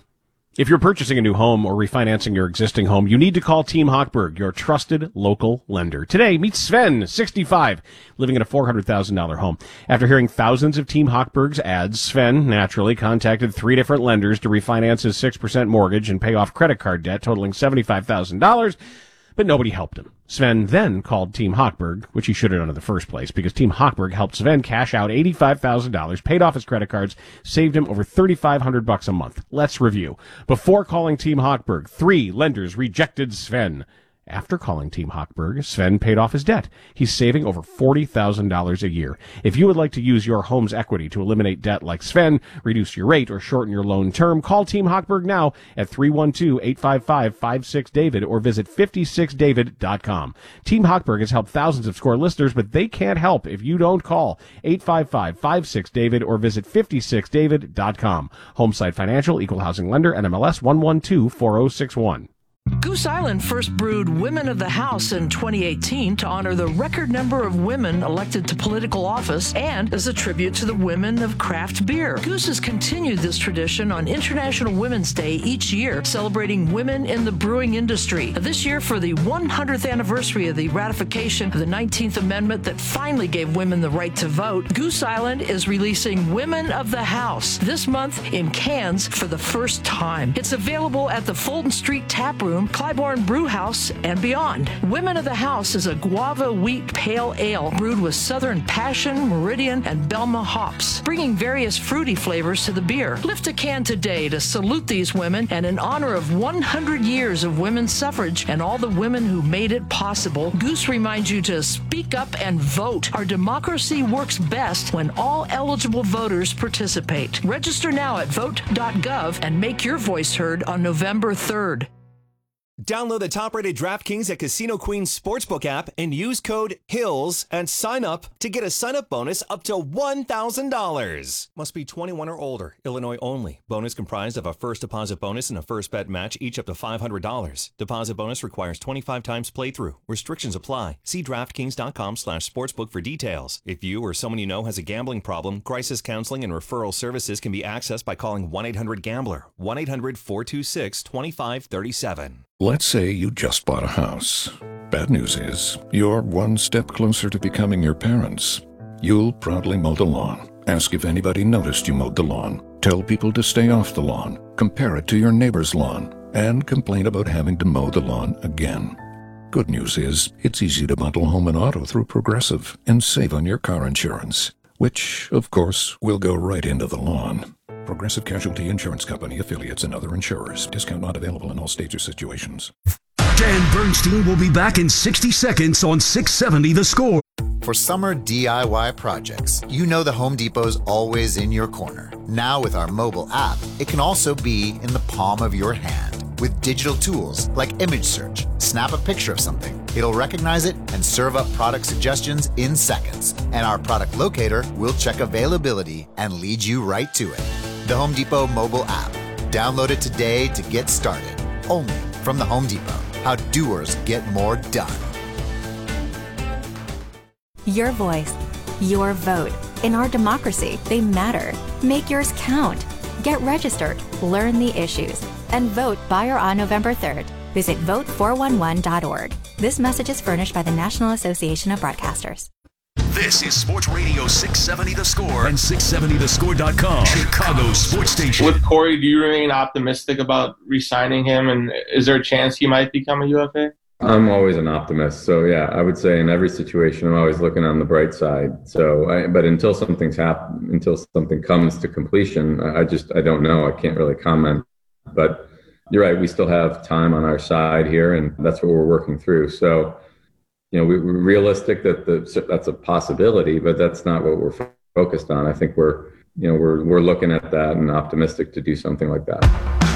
If you're purchasing a new home or refinancing your existing home, you need to call Team Hochberg, your trusted local lender. Today, meet Sven, sixty-five, living in a four hundred thousand dollars home. After hearing thousands of Team Hochberg's ads, Sven naturally contacted three different lenders to refinance his six percent mortgage and pay off credit card debt totaling seventy-five thousand dollars, but nobody helped him. Sven then called Team Hochberg, which he should have done in the first place, because Team Hochberg helped Sven cash out eighty-five thousand dollars, paid off his credit cards, saved him over thirty-five hundred bucks a month. Let's review. Before calling Team Hochberg, three lenders rejected Sven. After calling Team Hochberg, Sven paid off his debt. He's saving over forty thousand dollars a year. If you would like to use your home's equity to eliminate debt like Sven, reduce your rate, or shorten your loan term, call Team Hochberg now at three one two, eight five five, five six David or visit five six david dot com. Team Hochberg has helped thousands of Score listeners, but they can't help if you don't call eight five five, five six David or visit five six david dot com. Homesite Financial, Equal Housing Lender, N M L S one one two four zero six one. Goose Island first brewed Women of the House in twenty eighteen to honor the record number of women elected to political office and as a tribute to the women of craft beer. Goose has continued this tradition on International Women's Day each year, celebrating women in the brewing industry. This year, for the one hundredth anniversary of the ratification of the nineteenth Amendment that finally gave women the right to vote, Goose Island is releasing Women of the House this month in cans for the first time. It's available at the Fulton Street Tap Room, Clybourne Brew House, and beyond. Women of the House is a guava wheat pale ale brewed with Southern Passion, Meridian, and Belma hops, bringing various fruity flavors to the beer. Lift a can today to salute these women and in honor of one hundred years of women's suffrage and all the women who made it possible. Goose reminds you to speak up and vote. Our democracy works best when all eligible voters participate. Register now at vote dot gov and make your voice heard on November third. Download the top-rated DraftKings at Casino Queen Sportsbook app and use code HILLS and sign up to get a sign-up bonus up to one thousand dollars. Must be twenty-one or older. Illinois only. Bonus comprised of a first deposit bonus and a first bet match, each up to five hundred dollars. Deposit bonus requires twenty-five times playthrough. Restrictions apply. See DraftKings.com slash sportsbook for details. If you or someone you know has a gambling problem, crisis counseling and referral services can be accessed by calling one eight hundred gambler, one eight hundred, four two six, two five three seven. Let's say you just bought a house. Bad news is, you're one step closer to becoming your parents. You'll proudly mow the lawn. Ask if anybody noticed you mowed the lawn. Tell people to stay off the lawn. Compare it to your neighbor's lawn. And complain about having to mow the lawn again. Good news is, it's easy to bundle home and auto through Progressive and save on your car insurance. Which, of course, will go right into the lawn. Progressive Casualty Insurance Company, affiliates, and other insurers. Discount not available in all states or situations. Dan Bernstein will be back in sixty seconds on six seventy The Score. For summer D I Y projects, you know the Home Depot's always in your corner. Now with our mobile app, it can also be in the palm of your hand. With digital tools like image search, snap a picture of something. It'll recognize it and serve up product suggestions in seconds. And our product locator will check availability and lead you right to it. The Home Depot mobile app. Download it today to get started. Only from the Home Depot. How doers get more done. Your voice, your vote. In our democracy, they matter. Make yours count. Get registered, learn the issues, and vote by or on November third. Visit vote four one one dot org. This message is furnished by the National Association of Broadcasters. This is Sports Radio six seventy The Score and six seventy the score dot com, Chicago's sports station. With Corey, do you remain optimistic about re-signing him, and is there a chance he might become a U F A? I'm always an optimist. So, yeah, I would say in every situation, I'm always looking on the bright side. So, I, but until something's happened, until something comes to completion, I just, I don't know. I can't really comment. But you're right. We still have time on our side here, and that's what we're working through. So, you know, we, we're realistic that the, that's a possibility, but that's not what we're f- focused on. I think we're, you know, we're we're looking at that and optimistic to do something like that.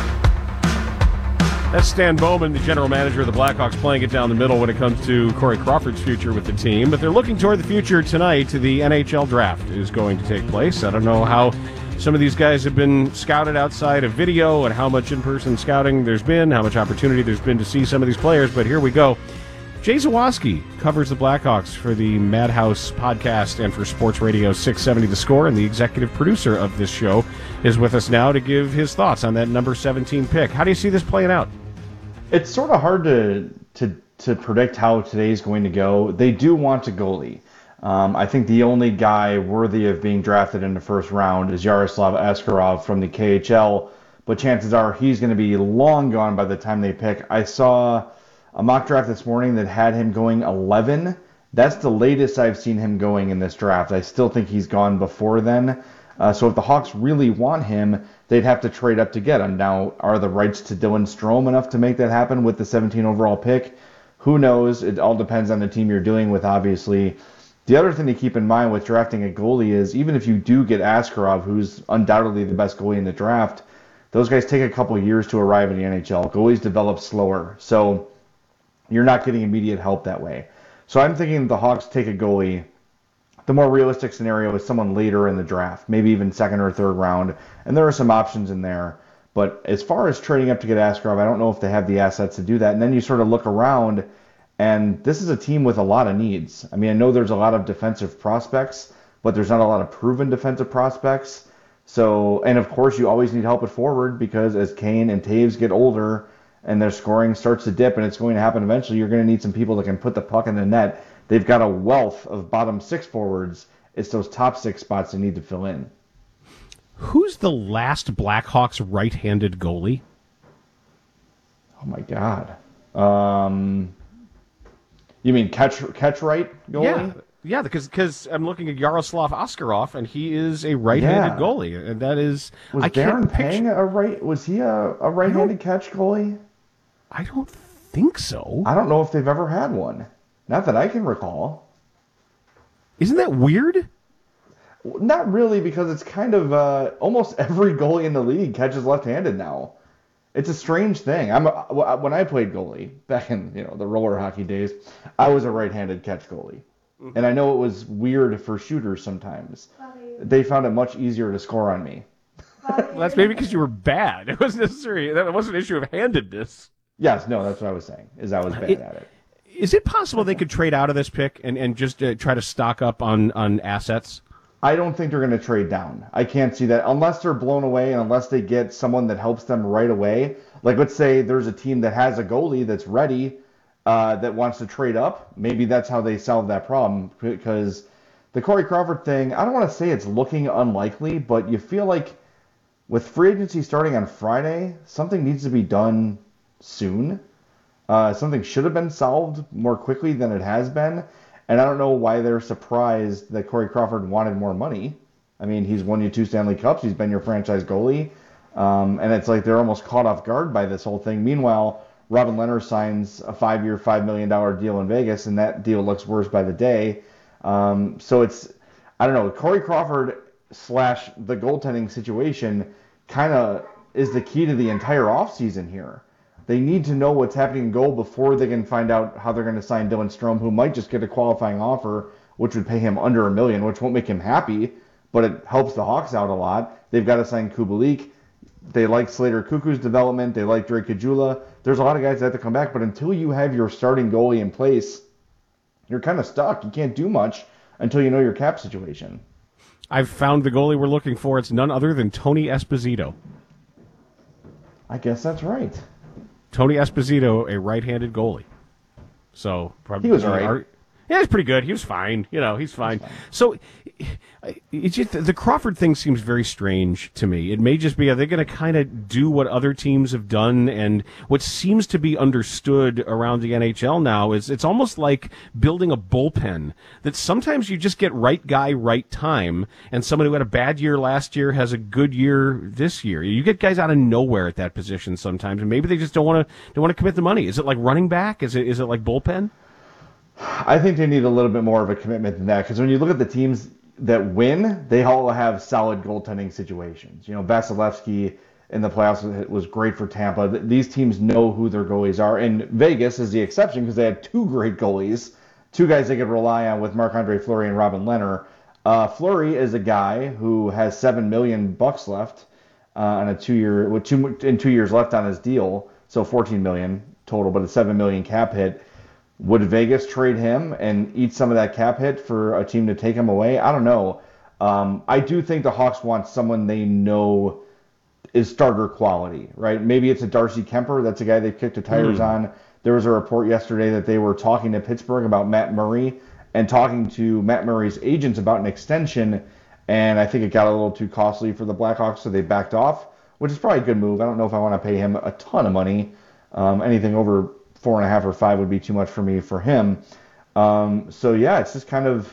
That's Stan Bowman, the general manager of the Blackhawks, playing it down the middle when it comes to Corey Crawford's future with the team. But they're looking toward the future tonight. The N H L draft is going to take place. I don't know how some of these guys have been scouted outside of video and how much in-person scouting there's been, how much opportunity there's been to see some of these players. But here we go. Jay Zawaski covers the Blackhawks for the Madhouse podcast and for Sports Radio six seventy The Score, and the executive producer of this show is with us now to give his thoughts on that number seventeen pick. How do you see this playing out? It's sort of hard to to to predict how today's going to go. They do want a goalie. Um, I think the only guy worthy of being drafted in the first round is Yaroslav Askarov from the K H L, but chances are he's going to be long gone by the time they pick. I saw a mock draft this morning that had him going eleven. That's the latest I've seen him going in this draft. I still think he's gone before then. Uh, so if the Hawks really want him, they'd have to trade up to get him. Now, are the rights to Dylan Strome enough to make that happen with the seventeen overall pick? Who knows? It all depends on the team you're dealing with, obviously. The other thing to keep in mind with drafting a goalie is even if you do get Askarov, who's undoubtedly the best goalie in the draft, those guys take a couple years to arrive in the N H L. Goalies develop slower, so you're not getting immediate help that way. So I'm thinking the Hawks take a goalie. The more realistic scenario is someone later in the draft, maybe even second or third round, and there are some options in there. But as far as trading up to get Askarov, I don't know if they have the assets to do that. And then you sort of look around, and this is a team with a lot of needs. I mean, I know there's a lot of defensive prospects, but there's not a lot of proven defensive prospects. So, and of course, you always need help at forward because as Kane and Taves get older and their scoring starts to dip, and it's going to happen eventually, you're going to need some people that can put the puck in the net. They've got a wealth of bottom six forwards. It's those top six spots they need to fill in. Who's the last Blackhawks right-handed goalie? Oh, my God. Um, you mean catch catch right goalie? Yeah, yeah, because because I'm looking at Yaroslav Askarov, and he is a right-handed Yeah. goalie, and that is... Was I Darren can't Pang picture- a right? Was he a, a right-handed catch goalie? I don't think so. I don't know if they've ever had one. Not that I can recall. Isn't that weird? Not really, because it's kind of uh, almost every goalie in the league catches left-handed now. It's a strange thing. I'm a, when I played goalie back in you know the roller hockey days, I was a right-handed catch goalie, mm-hmm. and I know it was weird for shooters sometimes. They found it much easier to score on me. Well, that's maybe because you were bad. It wasn't necessarily that wasn't an issue of handedness. Yes, no, that's what I was saying. Is I was bad It- at it. Is it possible they could trade out of this pick and, and just uh, try to stock up on, on assets? I don't think they're going to trade down. I can't see that unless they're blown away and unless they get someone that helps them right away. Like, let's say there's a team that has a goalie that's ready uh, that wants to trade up. Maybe that's how they solve that problem. Because the Corey Crawford thing, I don't want to say it's looking unlikely, but you feel like with free agency starting on Friday, something needs to be done soon. Uh, something should have been solved more quickly than it has been. And I don't know why they're surprised that Corey Crawford wanted more money. I mean, he's won you two Stanley Cups. He's been your franchise goalie. Um, and it's like they're almost caught off guard by this whole thing. Meanwhile, Robin Lehner signs a five-year, five million dollars deal in Vegas, and that deal looks worse by the day. Um, so it's, I don't know, Corey Crawford slash the goaltending situation kind of is the key to the entire offseason here. They need to know what's happening in goal before they can find out how they're going to sign Dylan Strome, who might just get a qualifying offer, which would pay him under a million, which won't make him happy, but it helps the Hawks out a lot. They've got to sign Kubalik. They like Slater Cuckoo's development. They like Drake Kajula. There's a lot of guys that have to come back, but until you have your starting goalie in place, you're kind of stuck. You can't do much until you know your cap situation. I've found the goalie we're looking for. It's none other than Tony Esposito. I guess that's right. Tony Esposito, a right-handed goalie. So probably He was all right. Yeah, he's pretty good. He was fine. You know, he's fine. fine. So it's just, the Crawford thing seems very strange to me. It may just be, are they going to kind of do what other teams have done? And what seems to be understood around the N H L now is it's almost like building a bullpen, that sometimes you just get right guy, right time, and someone who had a bad year last year has a good year this year. You get guys out of nowhere at that position sometimes, and maybe they just don't want to don't want to commit the money. Is it like running back? Is it is it like bullpen? I think they need a little bit more of a commitment than that, because when you look at the teams that win, they all have solid goaltending situations. You know, Vasilevsky in the playoffs was great for Tampa. These teams know who their goalies are, and Vegas is the exception because they had two great goalies, two guys they could rely on with Marc-Andre Fleury and Robin Lehner. Uh, Fleury is a guy who has seven million bucks left uh, on a two-year with two in two years left on his deal, so fourteen million total, but a seven million cap hit. Would Vegas trade him and eat some of that cap hit for a team to take him away? I don't know. Um, I do think the Hawks want someone they know is starter quality, right? Maybe it's a Darcy Kemper. That's a guy they've kicked the tires mm. on. There was a report yesterday that they were talking to Pittsburgh about Matt Murray and talking to Matt Murray's agents about an extension, and I think it got a little too costly for the Blackhawks, so they backed off, which is probably a good move. I don't know if I want to pay him a ton of money. Um, anything over four and a half or five would be too much for me for him. Um, so yeah, it's just kind of,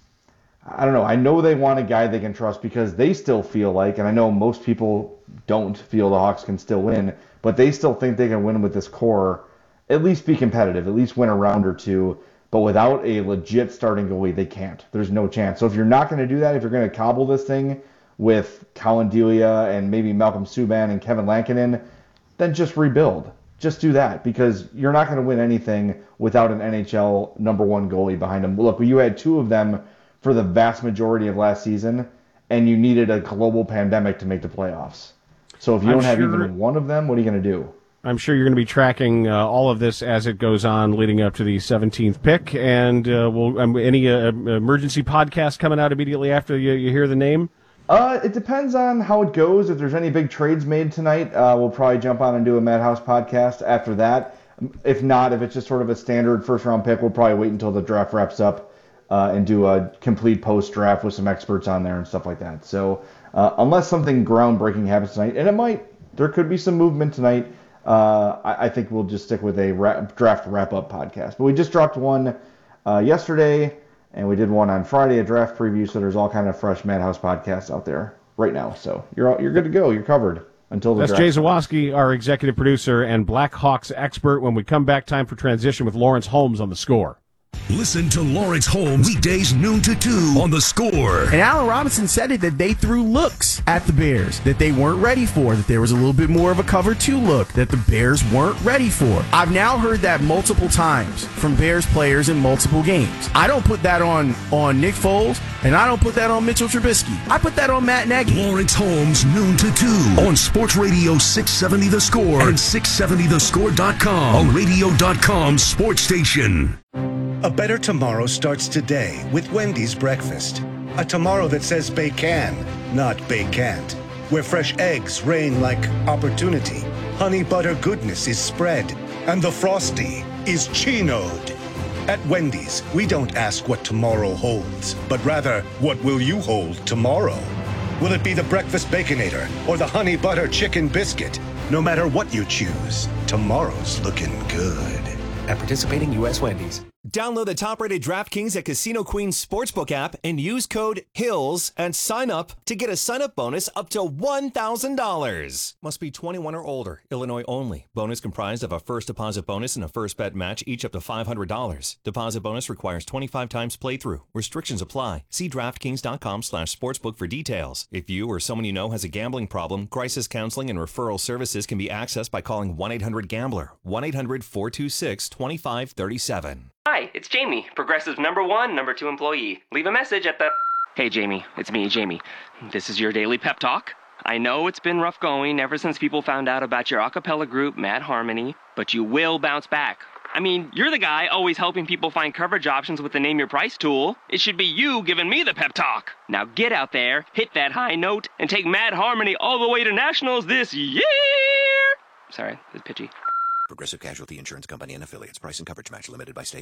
I don't know. I know they want a guy they can trust because they still feel like, and I know most people don't feel the Hawks can still win, but they still think they can win with this core, at least be competitive, at least win a round or two. But without a legit starting goalie, they can't. There's no chance. So if you're not going to do that, if you're going to cobble this thing with Colin Delia and maybe Malcolm Subban and Kevin Lankinen, then just rebuild. Just do that, because you're not going to win anything without an N H L number one goalie behind him. Look, you had two of them for the vast majority of last season, and you needed a global pandemic to make the playoffs. So if you I'm don't have sure, even one of them, what are you going to do? I'm sure you're going to be tracking uh, all of this as it goes on leading up to the seventeenth pick. And uh, will um, any uh, emergency podcast coming out immediately after you, you hear the name? Uh, it depends on how it goes. If there's any big trades made tonight, uh, we'll probably jump on and do a Madhouse podcast after that. If not, if it's just sort of a standard first-round pick, we'll probably wait until the draft wraps up uh, and do a complete post-draft with some experts on there and stuff like that. So uh, unless something groundbreaking happens tonight, and it might, there could be some movement tonight, uh, I, I think we'll just stick with a wrap, draft wrap-up podcast. But we just dropped one uh, yesterday, and we did one on Friday, a draft preview, so there's all kind of fresh Madhouse podcasts out there right now. So you're you're good to go. You're covered until the That's draft. Jay Zawoski, our executive producer and Blackhawks expert. When we come back, time for transition with Lawrence Holmes on The Score. Listen to Lawrence Holmes weekdays noon to two on The Score. And Allen Robinson said it, that they threw looks at the Bears that they weren't ready for, that there was a little bit more of a cover two look that the Bears weren't ready for. I've now heard that multiple times from Bears players in multiple games. I don't put that on, on Nick Foles, and I don't put that on Mitchell Trubisky. I put that on Matt Nagy. Lawrence Holmes noon to two on Sports Radio six seventy The Score and six seventy the score dot com, a radio dot com sports station. A better tomorrow starts today with Wendy's breakfast. A tomorrow that says bacon, not bacant. Where fresh eggs reign like opportunity. Honey butter goodness is spread. And the Frosty is chinoed. At Wendy's, we don't ask what tomorrow holds, but rather, what will you hold tomorrow? Will it be the breakfast Baconator or the honey butter chicken biscuit? No matter what you choose, tomorrow's looking good. At participating U S Wendy's. Download the top-rated DraftKings at Casino Queen Sportsbook app and use code HILLS and sign up to get a sign-up bonus up to one thousand dollars. Must be twenty-one or older. Illinois only. Bonus comprised of a first deposit bonus and a first bet match, each up to five hundred dollars. Deposit bonus requires twenty-five times playthrough. Restrictions apply. See DraftKings.com slash sportsbook for details. If you or someone you know has a gambling problem, crisis counseling and referral services can be accessed by calling one eight hundred gambler, one eight hundred four two six two five three seven. Hi, it's Jamie, Progressive number one, number two employee. Leave a message at the... Hey, Jamie, it's me, Jamie. This is your daily pep talk. I know it's been rough going ever since people found out about your a cappella group, Mad Harmony, but you will bounce back. I mean, you're the guy always helping people find coverage options with the Name Your Price tool. It should be you giving me the pep talk. Now get out there, hit that high note, and take Mad Harmony all the way to nationals this year! Sorry, it's pitchy. Progressive Casualty Insurance Company and Affiliates. Price and coverage match limited by state law.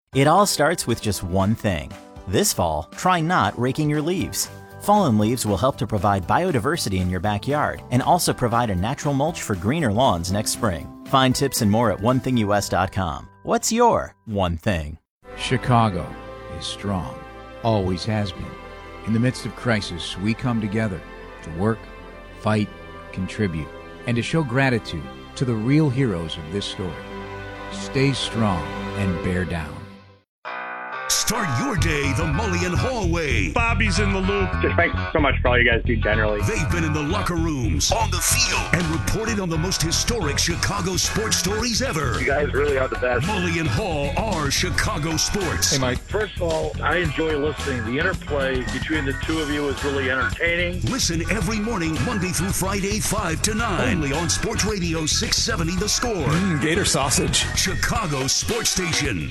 It all starts with just one thing. This fall, try not raking your leaves. Fallen leaves will help to provide biodiversity in your backyard and also provide a natural mulch for greener lawns next spring. Find tips and more at one thing U S dot com. What's your one thing? Chicago is strong, always has been. In the midst of crisis, we come together to work, fight, contribute, and to show gratitude to the real heroes of this story. Stay strong and bear down. Start your day the Mully and Haugh way. Bobby's in the loop. Just thanks so much for all you guys do generally. They've been in the locker rooms, on the field, and reported on the most historic Chicago sports stories ever. You guys really are the best. Mully and Haugh are Chicago sports. Hey, Mike. First of all, I enjoy listening. The interplay between the two of you is really entertaining. Listen every morning, Monday through Friday, five to nine. Only on Sports Radio six seventy The Score. Mm, Gator sausage. Chicago Sports Station.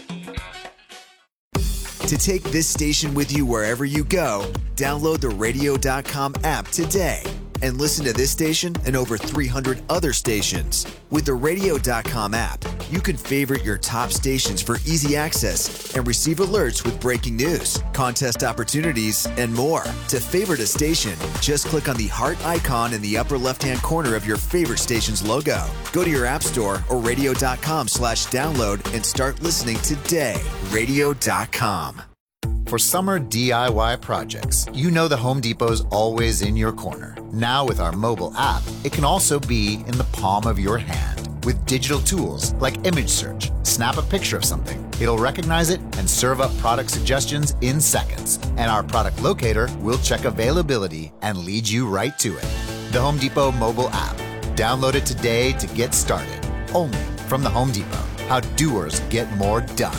To take this station with you wherever you go, download the radio dot com app today and listen to this station and over three hundred other stations. With the radio dot com app, you can favorite your top stations for easy access and receive alerts with breaking news, contest opportunities, and more. To favorite a station, just click on the heart icon in the upper left-hand corner of your favorite station's logo. Go to your app store or radio dot com slash download and start listening today. radio dot com. For summer D I Y projects, you know the Home Depot's always in your corner. Now with our mobile app, it can also be in the palm of your hand. With digital tools like image search, snap a picture of something. It'll recognize it and serve up product suggestions in seconds. And our product locator will check availability and lead you right to it. The Home Depot mobile app. Download it today to get started. Only from the Home Depot. How doers get more done.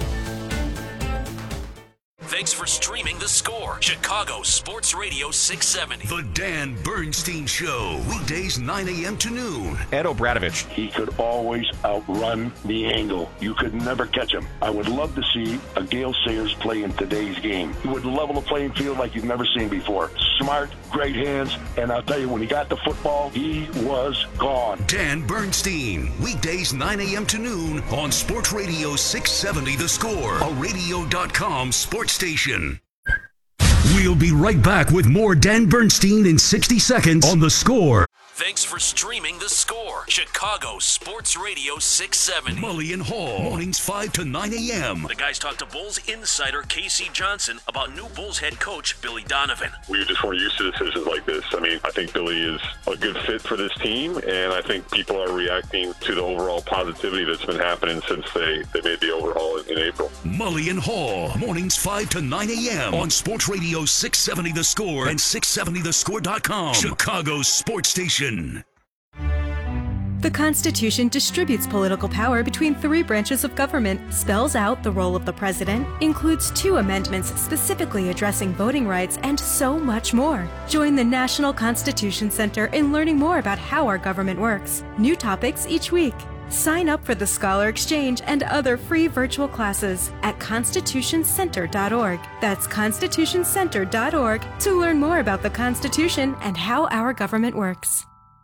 Thanks for streaming The Score, Chicago Sports Radio six seventy. The Dan Bernstein Show, weekdays nine a.m. to noon. Ed O'Bradovich. He could always outrun the angle. You could never catch him. I would love to see a Gale Sayers play in today's game. He would level the playing field like you've never seen before. Smart, great hands, and I'll tell you, when he got the football, he was gone. Dan Bernstein, weekdays nine a.m. to noon on Sports Radio six seventy The Score, a radio dot com sports station. We'll be right back with more Dan Bernstein in sixty seconds on The Score. Thanks for streaming The Score, Chicago Sports Radio six seventy. Mully and Haugh, mornings five to nine a.m. The guys talk to Bulls insider Casey Johnson about new Bulls head coach Billy Donovan. We just weren't used to decisions like this. I mean, I think Billy is a good fit for this team, and I think people are reacting to the overall positivity that's been happening since they, they made the overhaul in, in April. Mully and Haugh, mornings five to nine a.m. on Sports Radio six seventy The Score and six seventy the score dot com, Chicago's sports station. The Constitution distributes political power between three branches of government, spells out the role of the president, includes two amendments specifically addressing voting rights, and so much more. Join the National Constitution Center in learning more about how our government works. New topics each week. Sign up for the Scholar Exchange and other free virtual classes at constitution center dot org. That's constitution center dot org to learn more about the Constitution and how our government works.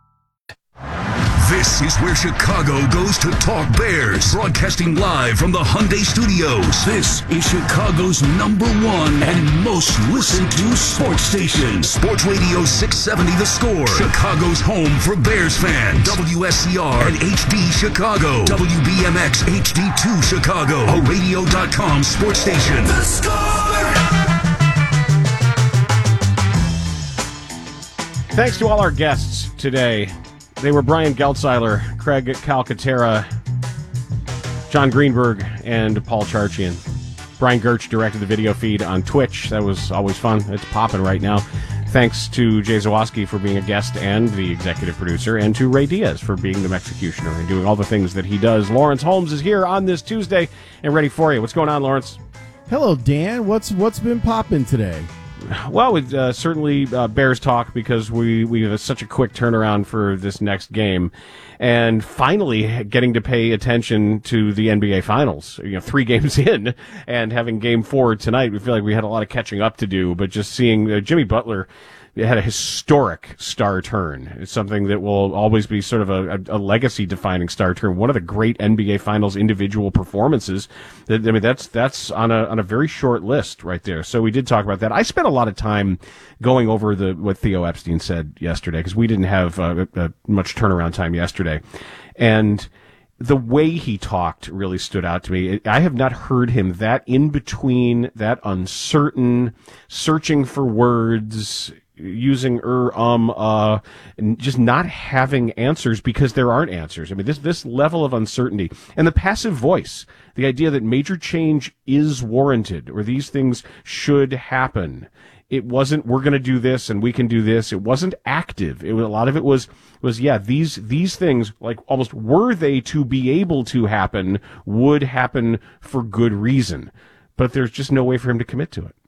This is where Chicago goes to talk Bears. Broadcasting live from the Hyundai Studios. This is Chicago's number one and most listened to sports station. Sports Radio six seventy The Score. Chicago's home for Bears fans. W S C R and H D Chicago. W B M X H D two Chicago. A radio dot com sports station. The Score! Thanks to all our guests today. They were Brian Geltzeiler, Craig Calcaterra, John Greenberg, and Paul Charchian. Brian Gertch directed the video feed on Twitch. That was always fun. It's popping right now. Thanks to Jay Zawoski for being a guest and the executive producer, and to Ray Diaz for being the executioner and doing all the things that he does. Lawrence Holmes is here on this Tuesday and ready for you. What's going on, Lawrence? Hello, Dan. What's what's been popping today? Well, it, uh, certainly uh, Bears talk, because we, we have such a quick turnaround for this next game. And finally getting to pay attention to the N B A Finals, you know, three games in and having game four tonight. We feel like we had a lot of catching up to do, but just seeing uh, Jimmy Butler had a historic star turn. It's something that will always be sort of a, a, a legacy-defining star turn. One of the great N B A Finals individual performances. That, I mean, that's that's on a on a very short list right there. So we did talk about that. I spent a lot of time going over the what Theo Epstein said yesterday because we didn't have uh, uh, much turnaround time yesterday, and the way he talked really stood out to me. I have not heard him that in between, that uncertain, searching for words, using er, um, uh, and just not having answers because there aren't answers. I mean, this, this level of uncertainty and the passive voice, the idea that major change is warranted or these things should happen. It wasn't, we're going to do this and we can do this. It wasn't active. It was, a lot of it was, was, yeah, these, these things, like almost were they to be able to happen, would happen for good reason. But there's just no way for him to commit to it.